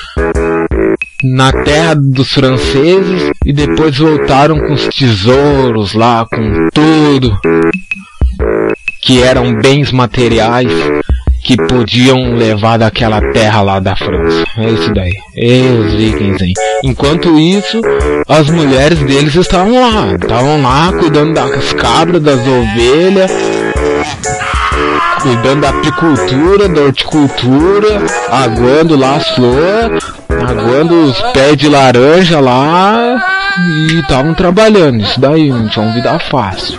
B: na terra dos franceses e depois voltaram com os tesouros lá, com tudo que eram bens materiais que podiam levar daquela terra lá da França. É isso daí. E os vikings, hein? Enquanto isso, as mulheres deles estavam lá. Estavam lá cuidando das cabras, das ovelhas, cuidando da apicultura, da horticultura, aguando lá as flores, aguando os pés de laranja lá, e estavam trabalhando. Isso daí, não tinha vida fácil.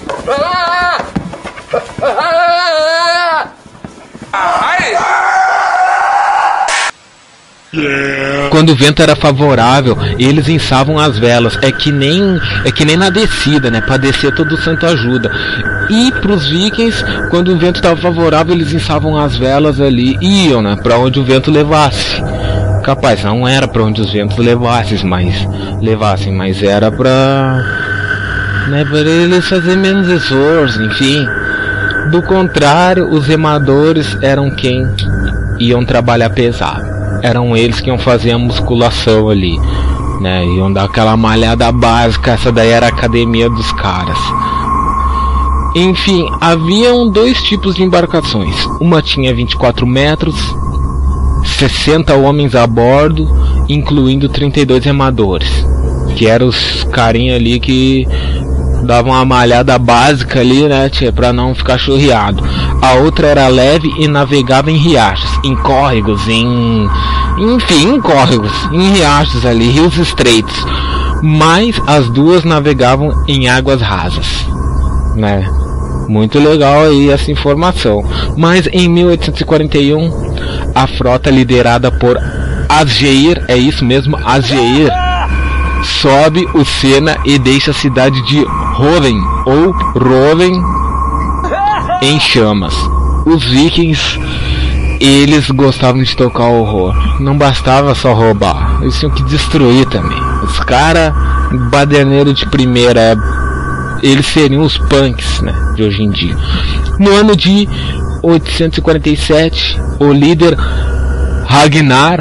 B: Quando o vento era favorável, eles ensavam as velas. É que nem é que nem na descida, né? Pra descer todo santo ajuda. E pros vikings, quando o vento estava favorável, eles ensavam as velas ali e iam, né? Pra onde o vento levasse. Capaz, não era pra onde os ventos levassem, mas levassem, mas era pra, né? Pra eles fazerem menos esforço, enfim. Do contrário, os remadores eram quem iam trabalhar pesado. Eram eles que iam fazer a musculação ali, né? Iam dar aquela malhada básica. Essa daí era a academia dos caras. Enfim, haviam dois tipos de embarcações. Uma tinha vinte e quatro metros, sessenta homens a bordo, incluindo trinta e dois remadores, que eram os carinha ali que davam uma malhada básica ali, né, tia, pra não ficar churriado. A outra era leve e navegava em riachos, em córregos, em... enfim, em córregos, em riachos ali, rios estreitos. Mas as duas navegavam em águas rasas, né? Muito legal aí essa informação. Mas em mil oitocentos e quarenta e um, a frota liderada por Asgeir, é isso mesmo, Asgeir, sobe o Sena e deixa a cidade de Roven, ou Roven, em chamas. Os vikings, eles gostavam de tocar horror. Não bastava só roubar, eles tinham que destruir também. Os caras, baderneiro de primeira, eles seriam os punks, né, de hoje em dia. No ano de oitocentos e quarenta e sete, o líder Ragnar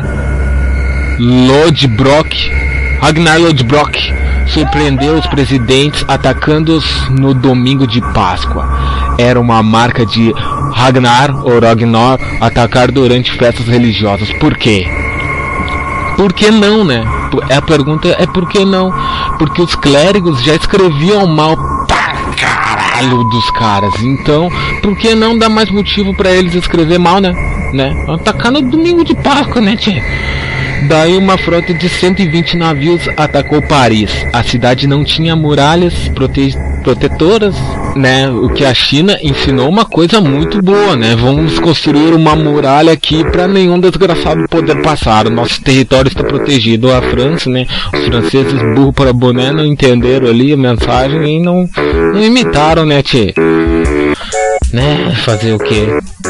B: Lodbrok Ragnar Lodbrok surpreendeu os presidentes atacando-os no domingo de Páscoa. Era uma marca de Ragnar ou Ragnar atacar durante festas religiosas. Por quê? Por que não, né? A pergunta é por que não? Porque os clérigos já escreviam mal pra caralho dos caras. Então, por que não dar mais motivo pra eles escrever mal, né? né? Atacar no domingo de Páscoa, né, tchê? Daí uma frota de cento e vinte navios atacou Paris. A cidade não tinha muralhas prote protetoras, né? O que a China ensinou uma coisa muito boa, né? Vamos construir uma muralha aqui para nenhum desgraçado poder passar. O nosso território está protegido. A França, né? Os franceses burro para boné não entenderam ali a mensagem e não, não imitaram, né, tchê? Né? Fazer o quê?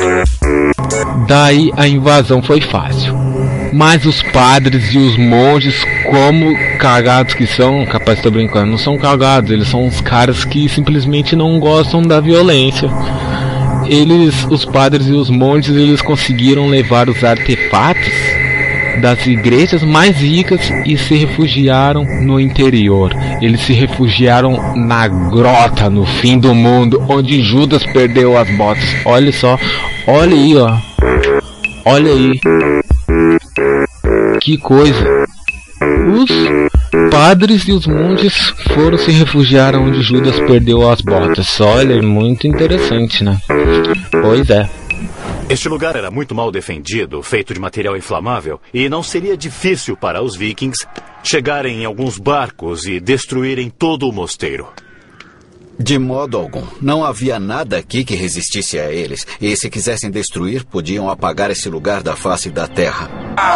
B: Daí a invasão foi fácil. Mas os padres e os monges, como cagados que são, capaz de estar brincando, não são cagados, eles são uns caras que simplesmente não gostam da violência. Eles, os padres e os monges, eles conseguiram levar os artefatos das igrejas mais ricas e se refugiaram no interior. Eles se refugiaram na grota, no fim do mundo, onde Judas perdeu as botas. Olha só, olha aí, ó. Olha aí. Que coisa. Os padres e os monges foram se refugiar onde Judas perdeu as botas. Olha, muito interessante, né? Pois é.
F: Este lugar era muito mal defendido, feito de material inflamável, e não seria difícil para os vikings chegarem em alguns barcos e destruírem todo o mosteiro.
I: De modo algum. Não havia nada aqui que resistisse a eles. E se quisessem destruir, podiam apagar esse lugar da face da terra.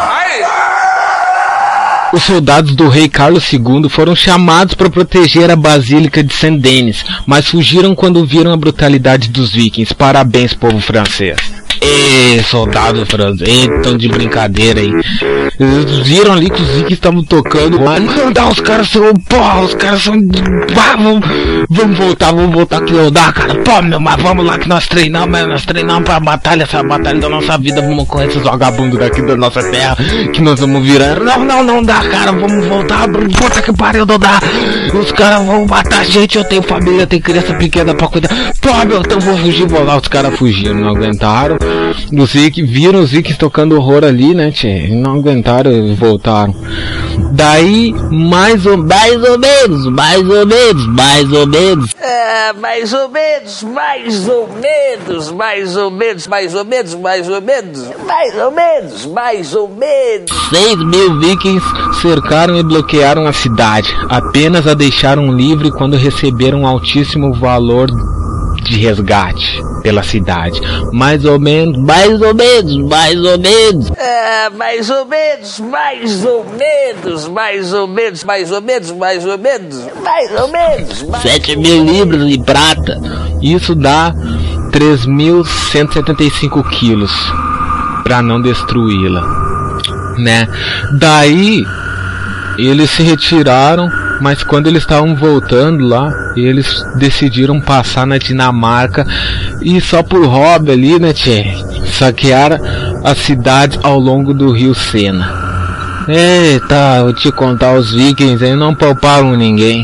B: Os soldados do rei Carlos segundo foram chamados para proteger a Basílica de Saint-Denis, mas fugiram quando viram a brutalidade dos vikings. Parabéns, povo francês. Ê, soldado francês, tão de brincadeira aí. Eles viram ali que os vikings estavam tocando. Não, os caras são. Porra, os caras são. Ah, vamos, vamos voltar, vamos voltar que não dá, cara. Pô, meu, mas vamos lá que nós treinamos, nós treinamos pra batalha, essa batalha da nossa vida. Vamos com esses vagabundos daqui da nossa terra, que nós vamos virar. Não, não, não dá, cara, vamos voltar. Puta que pariu, não dá. Os caras vão matar a gente, eu tenho família, eu tenho criança pequena pra cuidar. Pô, meu, então vou fugir, vou lá. Os caras fugiram, não aguentaram. Os vikings, viram os vikings tocando horror ali, né, tchê? Não aguentaram e voltaram. Daí, mais ou, mais ou menos, mais ou menos, mais ou menos.
E: É, mais ou menos, mais ou menos, mais ou menos, mais ou menos, mais ou menos, mais ou menos, mais ou menos.
B: Seis mil vikings cercaram e bloquearam a cidade. Apenas a deixaram livre quando receberam um altíssimo valor de resgate pela cidade. Mais ou menos, mais ou menos, mais ou menos.
E: É, mais ou menos, mais ou menos, mais ou menos, mais ou menos, mais ou menos, mais ou menos.
B: Sete mil libras de prata. Isso dá três mil cento e setenta e cinco quilos para não destruí-la, né? Daí eles se retiraram, mas quando eles estavam voltando lá, eles decidiram passar na Dinamarca e só por hobby ali, né, tchê, saquearam a cidade ao longo do rio Sena. Eita, vou te contar, os vikings aí não pouparam ninguém,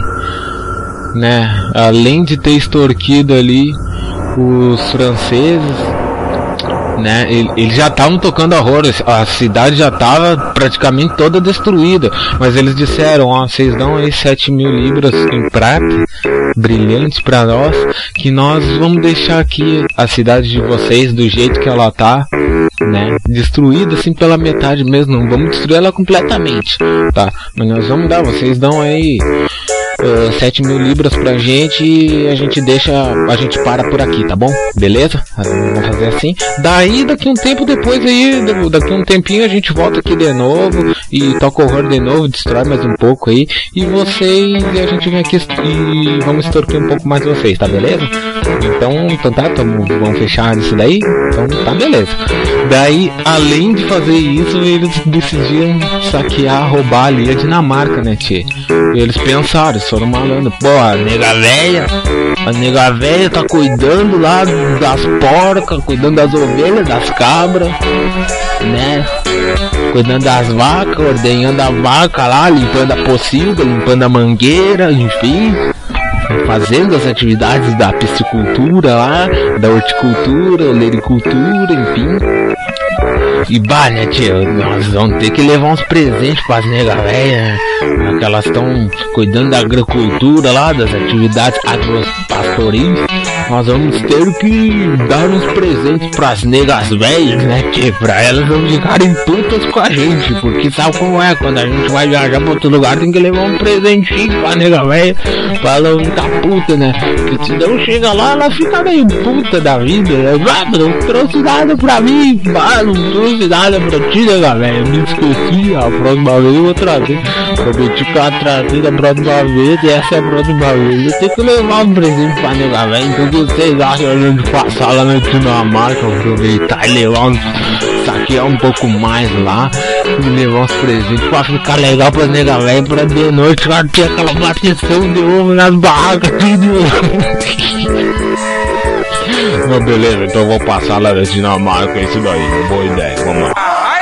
B: né? Além de ter extorquido ali os franceses, né, eles já estavam tocando horror, a cidade já estava praticamente toda destruída, mas eles disseram, ó, vocês dão aí sete mil libras em prata, brilhantes pra nós, que nós vamos deixar aqui a cidade de vocês do jeito que ela tá, né, destruída assim pela metade mesmo, não vamos destruir ela completamente, tá, mas nós vamos dar, vocês dão aí Uh, sete mil libras pra gente e a gente deixa, a gente para por aqui, tá bom? Beleza? Vamos fazer assim. Daí, daqui um tempo depois aí, daqui um tempinho a gente volta aqui de novo e toca o horror de novo, destrói mais um pouco aí e vocês, e a gente vem aqui e vamos extorquir um pouco mais vocês, tá beleza? Então, então tá, tamo, vamos fechar isso daí? Então tá, beleza. Daí, além de fazer isso, eles decidiram saquear, roubar ali a Dinamarca, né, tchê? Eles pensaram, eles foram malandros. Porra, a nega velha, a nega velha tá cuidando lá das porcas, cuidando das ovelhas, das cabras, né? Cuidando das vacas, ordenhando a vaca lá, limpando a pocilga, limpando a mangueira, enfim. Fazendo as atividades da piscicultura lá, da horticultura, olericultura, enfim. E bah, né, tio, nós vamos ter que levar uns presentes pras nega velha, que elas estão cuidando da agricultura lá, das atividades agropastoris. Nós vamos ter que dar uns presentes pras negas velhas, né, tio, pra elas não ficarem putas com a gente, porque sabe como é, quando a gente vai viajar pra outro lugar tem que levar um presentinho pra nega velha, pra ela não ficar puta, né, porque se não chega lá, ela fica meio puta da vida, né, ah, não trouxe nada pra mim, ah, não trouxe nada pra ti, nega velha, me esqueci, a próxima vez eu vou trazer, prometi que eu ia trazer da próxima vez, e essa é a próxima vez, eu tenho que levar um presente pra nega velha, então vocês acham a gente passar lá na Dinamarca, aproveitar e levar uns, saquear um pouco mais lá, e levar uns presentes pra ficar legal pra nega velha, pra de noite lá ter aquela bateção de ovo nas barracas, tudo. Não, beleza, então eu vou passar lá na Dinamarca, isso daí, boa ideia, vamos lá.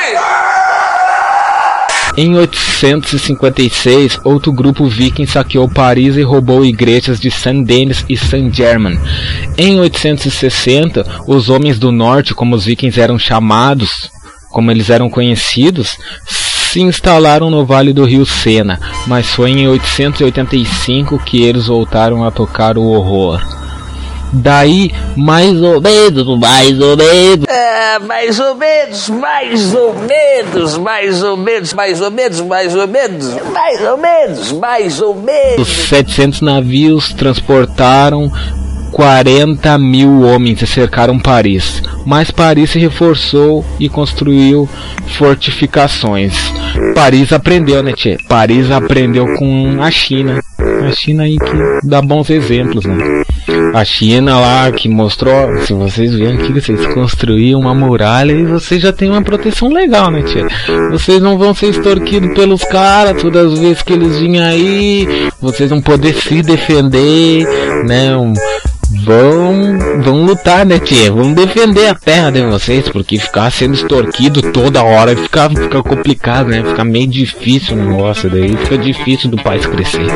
B: Em oitocentos e cinquenta e seis, outro grupo viking saqueou Paris e roubou igrejas de Saint-Denis e Saint-Germain. Em oitocentos e sessenta, os homens do norte, como os vikings eram chamados, como eles eram conhecidos, se instalaram no vale do rio Sena, mas foi em oitocentos e oitenta e cinco que eles voltaram a tocar o horror. Daí, mais ou menos, mais ou menos.
E: É, mais ou menos, mais ou menos, mais ou menos, mais ou menos, mais ou menos, mais ou menos, mais ou menos.
B: Os setecentos navios transportaram quarenta mil homens e cercaram Paris. Mas Paris se reforçou e construiu fortificações. Paris aprendeu, né, tchê? Paris aprendeu com a China. A China aí que dá bons exemplos, né? A China lá que mostrou, se vocês verem aqui, vocês construíram uma muralha e vocês já tem uma proteção legal, né, tia? Vocês não vão ser extorquidos pelos caras todas as vezes que eles vinham aí, vocês vão poder se defender, né? Um, vão, vão lutar, né, tia? Vão defender a terra de vocês, porque ficar sendo extorquido toda hora fica, fica complicado, né? Fica meio difícil o negócio, daí fica difícil do país crescer.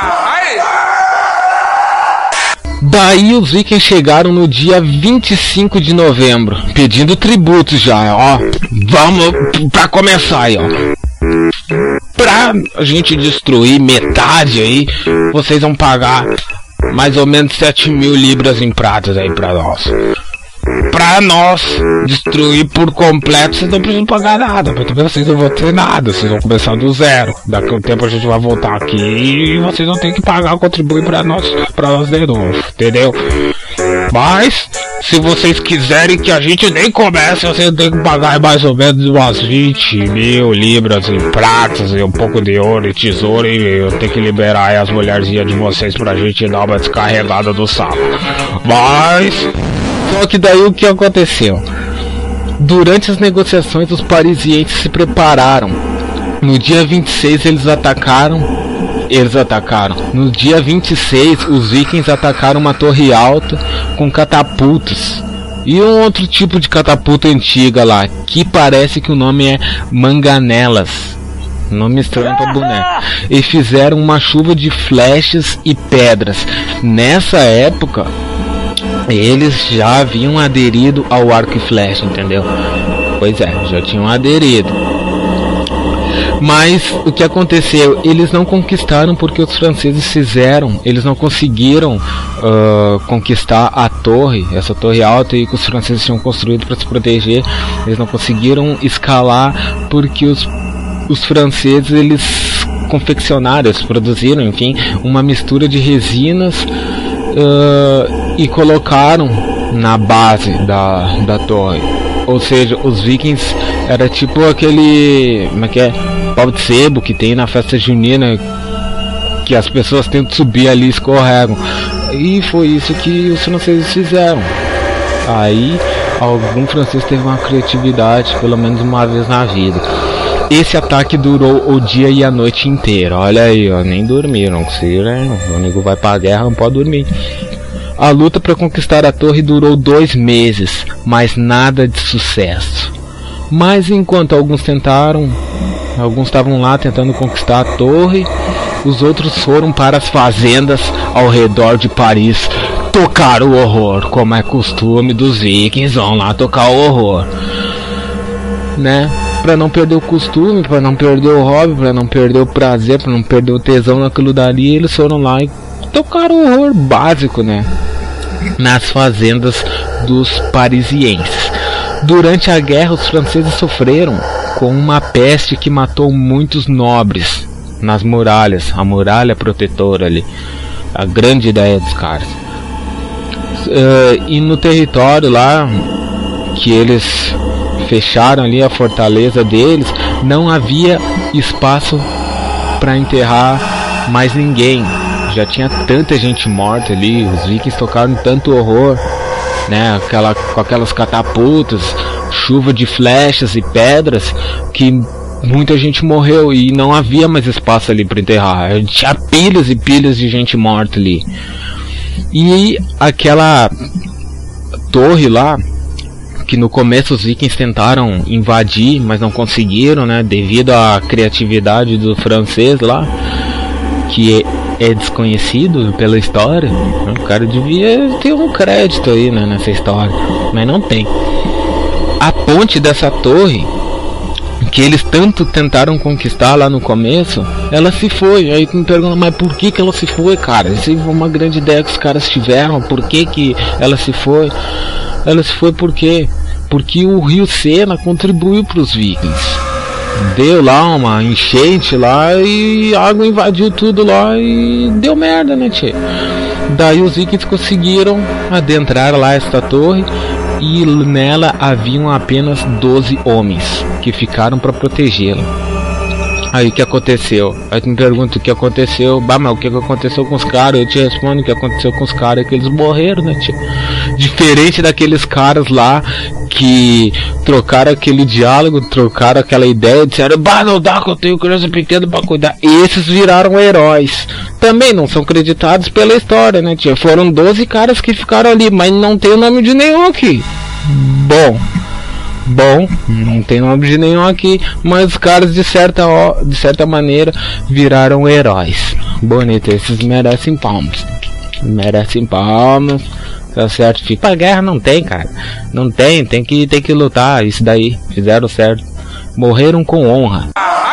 B: Daí os vikings chegaram no dia vinte e cinco de novembro, pedindo tributos já, ó. Vamos pra começar aí, ó. Pra a gente destruir metade aí, vocês vão pagar mais ou menos sete mil libras em pratas aí pra nós. Pra nós destruir por completo, vocês não precisam pagar nada, porque vocês não vão ter nada, vocês vão começar do zero. Daqui a um tempo a gente vai voltar aqui e vocês vão ter que pagar, contribuir pra nós, pra nós de novo, entendeu? Mas, se vocês quiserem que a gente nem comece, vocês têm que pagar mais ou menos umas vinte mil libras em pratas e um pouco de ouro e tesouro, e eu tenho que liberar aí as mulherzinhas de vocês pra gente dar uma descarregada do saco. Mas... só que daí o que aconteceu? Durante as negociações, os parisienses se prepararam. No dia vinte e seis eles atacaram. Eles atacaram. No dia vinte e seis, os vikings atacaram uma torre alta com catapultas. E um outro tipo de catapulta antiga lá, que parece que o nome é manganelas. Nome estranho pra boneco. E fizeram uma chuva de flechas e pedras. Nessa época, eles já haviam aderido ao arco e flecha, entendeu? Pois é, já tinham aderido. Mas o que aconteceu? Eles não conquistaram porque os franceses fizeram. Eles não conseguiram uh, conquistar a torre, essa torre alta aí que os franceses tinham construído para se proteger. Eles não conseguiram escalar porque os, os franceses eles confeccionaram, eles produziram, enfim, uma mistura de resinas uh, e colocaram na base da, da torre. Ou seja, os vikings era tipo aquele, como é que é, pau de sebo que tem na festa junina, que as pessoas tentam subir ali e escorregam. E foi isso que os franceses fizeram. Aí algum francês teve uma criatividade, pelo menos uma vez na vida. Esse ataque durou o dia e a noite inteira. Olha aí, ó, nem dormiram. Se, né? O nego vai pra guerra, não pode dormir. A luta para conquistar a torre durou dois meses, mas nada de sucesso. Mas enquanto alguns tentaram, alguns estavam lá tentando conquistar a torre, os outros foram para as fazendas ao redor de Paris tocar o horror, como é costume dos vikings, vão lá tocar o horror, né? Para não perder o costume, para não perder o hobby, para não perder o prazer, para não perder o tesão naquilo dali, eles foram lá e tocaram o horror básico, né? Nas fazendas dos parisienses. Durante a guerra, os franceses sofreram com uma peste que matou muitos nobres nas muralhas, a muralha protetora ali, a grande ideia dos caras. Uh, e no território lá que eles fecharam ali, a fortaleza deles, não havia espaço para enterrar mais ninguém. Já tinha tanta gente morta ali, os vikings tocaram tanto horror, né, aquela, com aquelas catapultas, chuva de flechas e pedras, que muita gente morreu e não havia mais espaço ali para enterrar. Tinha pilhas e pilhas de gente morta ali. E aquela torre lá, que no começo os vikings tentaram invadir, mas não conseguiram, né, devido à criatividade do francês lá, que é, é desconhecido pela história. O cara devia ter um crédito aí, né, nessa história, mas não tem. A ponte dessa torre, que eles tanto tentaram conquistar lá no começo, ela se foi. Aí tu me pergunta, mas por que que ela se foi, cara? Essa foi uma grande ideia que os caras tiveram. Por que que ela se foi? Ela se foi por quê? Porque o rio Sena contribuiu para os vikings. Deu lá uma enchente lá e a água invadiu tudo lá e deu merda, né, tchê? Daí os vikings conseguiram adentrar lá esta torre e nela haviam apenas doze homens que ficaram para protegê-la. Aí o que aconteceu? Aí tu me pergunta o que aconteceu. Bah, mas o que aconteceu com os caras? Eu te respondo o que aconteceu com os caras é que eles morreram, né, tia? Diferente daqueles caras lá que trocaram aquele diálogo, trocaram aquela ideia, disseram, bah, não dá que eu tenho criança pequena pra cuidar. Esses viraram heróis. Também não são creditados pela história, né, tia? Foram doze caras que ficaram ali, mas não tem o nome de nenhum aqui. Bom... Bom, não tem nome de nenhum aqui, mas os caras de certa, de certa maneira viraram heróis. Bonito, esses merecem palmas. Merecem palmas, tá certo? Fica pra guerra, não tem, cara. Não tem, tem que, tem que lutar. Isso daí, fizeram certo. Morreram com honra.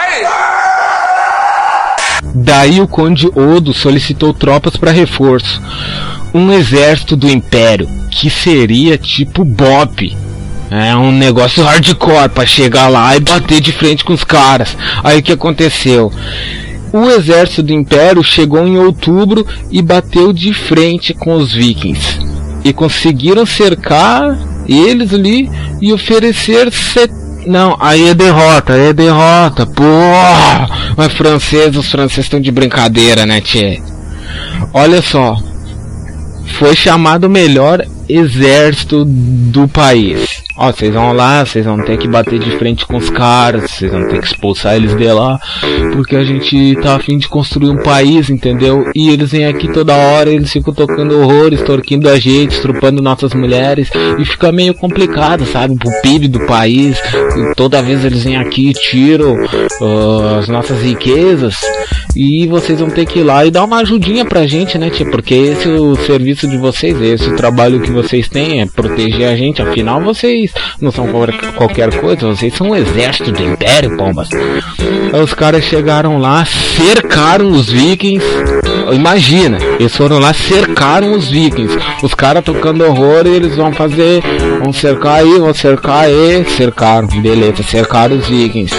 B: Daí o Conde Odo solicitou tropas para reforço. Um exército do Império, que seria tipo B O P. É um negócio hardcore pra chegar lá e bater de frente com os caras. Aí o que aconteceu? O exército do Império chegou em outubro e bateu de frente com os vikings. E conseguiram cercar eles ali e oferecer set... Não, aí é derrota, aí é derrota. Porra! Mas francês, os franceses estão de brincadeira, né, tchê? Olha só. Foi chamado o melhor exército do país. Ó, vocês vão lá, vocês vão ter que bater de frente com os caras, vocês vão ter que expulsar eles de lá, porque a gente tá a fim de construir um país, entendeu? E eles vêm aqui toda hora, eles ficam tocando horror, extorquindo a gente, estrupando nossas mulheres, e fica meio complicado, sabe? Pro P I B do país, e toda vez eles vêm aqui e tiram uh, as nossas riquezas, e vocês vão ter que ir lá e dar uma ajudinha pra gente, né, tia? Porque esse é o serviço de vocês, esse é o trabalho que vocês têm, é proteger a gente, afinal vocês não são qualquer coisa, vocês são um exército do Império, pombas. Aí os caras chegaram lá, cercaram os vikings. Imagina, eles foram lá, cercaram os vikings. Os caras tocando horror e eles vão fazer, vão cercar aí, vão cercar aí. Cercaram, beleza, cercaram os vikings.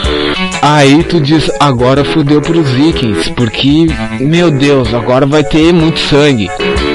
B: Aí tu diz, agora fudeu pros vikings, porque, meu Deus, agora vai ter muito sangue.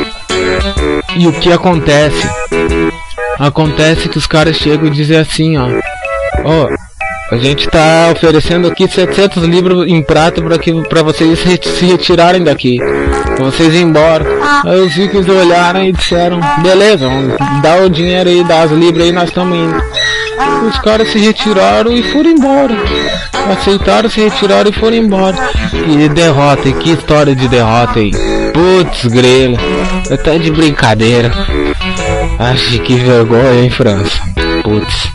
B: E o que acontece? Acontece que os caras chegam e dizem assim, ó, ó, a gente tá oferecendo aqui setecentos libras em prata pra, que, pra vocês se retirarem daqui, pra vocês ir embora. Aí os vikings olharam e disseram, beleza, dá o dinheiro aí, dá as libras aí, nós estamos indo. Os caras se retiraram e foram embora. aceitaram, se retiraram e foram embora. Que derrota, que história de derrota aí. Putz, grela, até de brincadeira. Acho que vergonha, hein, França. Putz.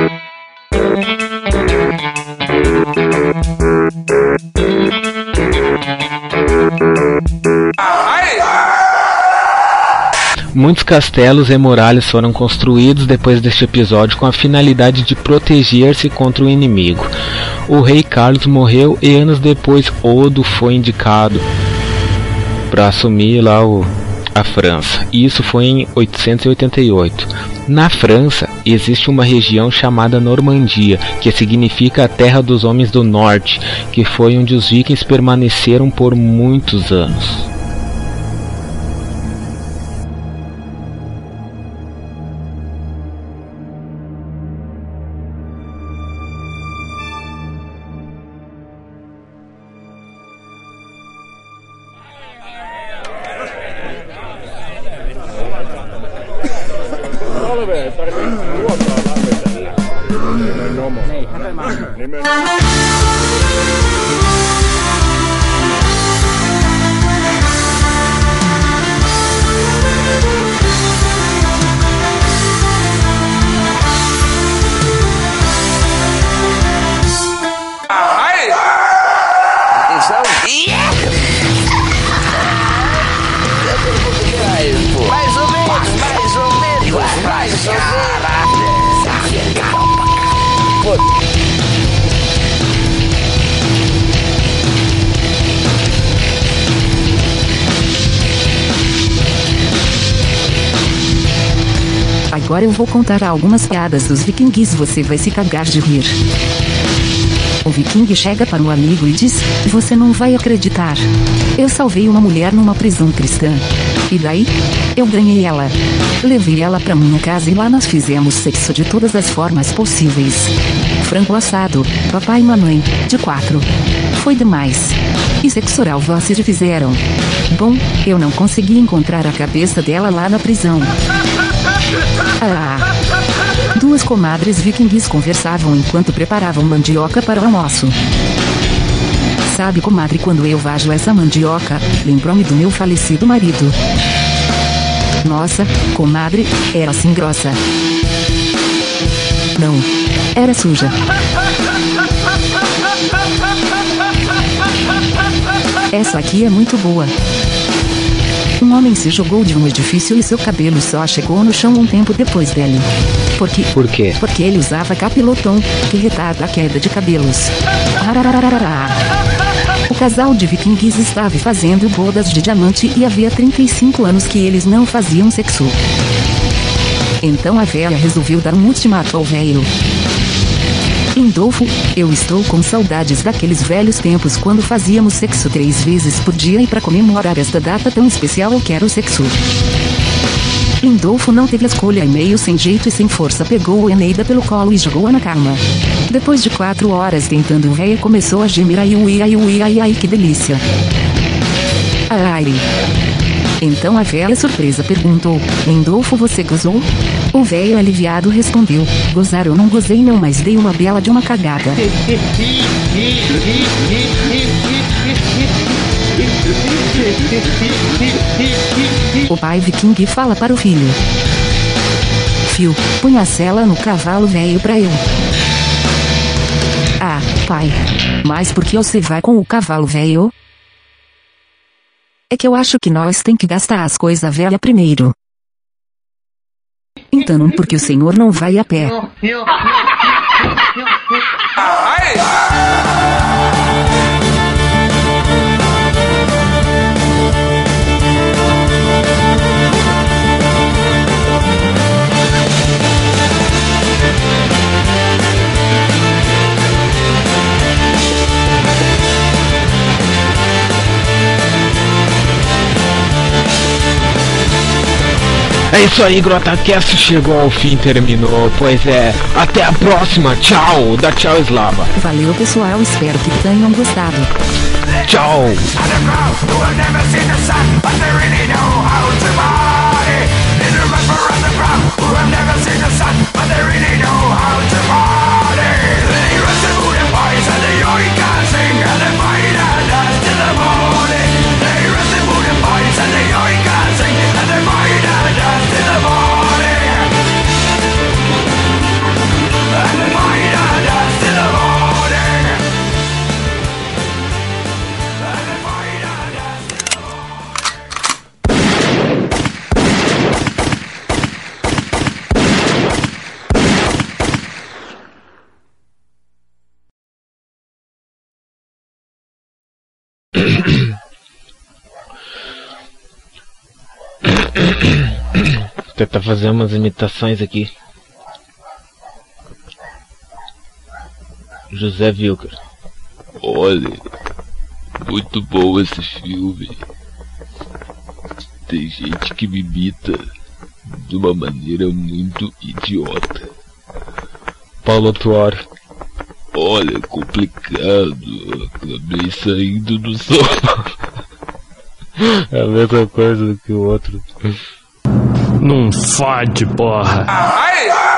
B: Muitos castelos e muralhas foram construídos depois deste episódio com a finalidade de proteger-se contra o inimigo. O rei Carlos morreu e anos depois Odo foi indicado para assumir lá o, a França. Isso foi em oitocentos e oitenta e oito. Na França existe uma região chamada Normandia, que significa a terra dos homens do norte, que foi onde os vikings permaneceram por muitos anos.
C: Agora eu vou contar algumas piadas dos vikings, você vai se cagar de rir. O viking chega para um amigo e diz: você não vai acreditar. Eu salvei uma mulher numa prisão cristã. E daí? Eu ganhei ela. Levei ela pra minha casa e lá nós fizemos sexo de todas as formas possíveis. Frango assado, papai e mamãe, de quatro. Foi demais. E sexo oral vocês fizeram? Bom, eu não consegui encontrar a cabeça dela lá na prisão. Ah. Duas comadres vikings conversavam enquanto preparavam mandioca para o almoço. Sabe, comadre, quando eu vejo essa mandioca, lembrou-me do meu falecido marido. Nossa, comadre, era assim grossa. Não, era suja. Essa aqui é muito boa. Um homem se jogou de um edifício e seu cabelo só chegou no chão um tempo depois dele. Por quê?
B: Por quê?
C: Porque ele usava capiloton, que retarda a queda de cabelos. O casal de vikings estava fazendo bodas de diamante e havia trinta e cinco anos que eles não faziam sexo. Então a velha resolveu dar um ultimato ao velho. Lindolfo, eu estou com saudades daqueles velhos tempos quando fazíamos sexo três vezes por dia e para comemorar esta data tão especial eu quero sexo. Lindolfo não teve escolha e meio sem jeito e sem força pegou Eneida pelo colo e jogou-a na cama. Depois de quatro horas tentando, o véia começou a gemer. Ai ui ai ui ai ai que delícia. Ai. Então a velha surpresa perguntou: Lindolfo, você gozou? O velho aliviado respondeu: gozar eu não gozei não, mas dei uma bela de uma cagada. O pai viking fala para o filho: Fio, põe a sela no cavalo velho pra eu. Ah, pai. Mas por que você vai com o cavalo velho? É que eu acho que nós tem que gastar as coisas velha primeiro. Então, porque o senhor não vai a pé.
B: É isso aí, GrotaCast chegou ao fim, terminou. Pois é, até a próxima, tchau. Dá tchau, Slava.
C: Valeu, pessoal, espero que tenham gostado.
B: Tchau.
H: They
B: Vou tentar fazer umas imitações aqui. José Wilker.
J: Olha, muito bom esse filme. Tem gente que me imita de uma maneira muito idiota.
B: Paulo Tuori.
J: Olha, complicado. Acabei saindo do sofá.
B: É a mesma coisa do que o outro.
K: Não fode, porra.
H: Ai!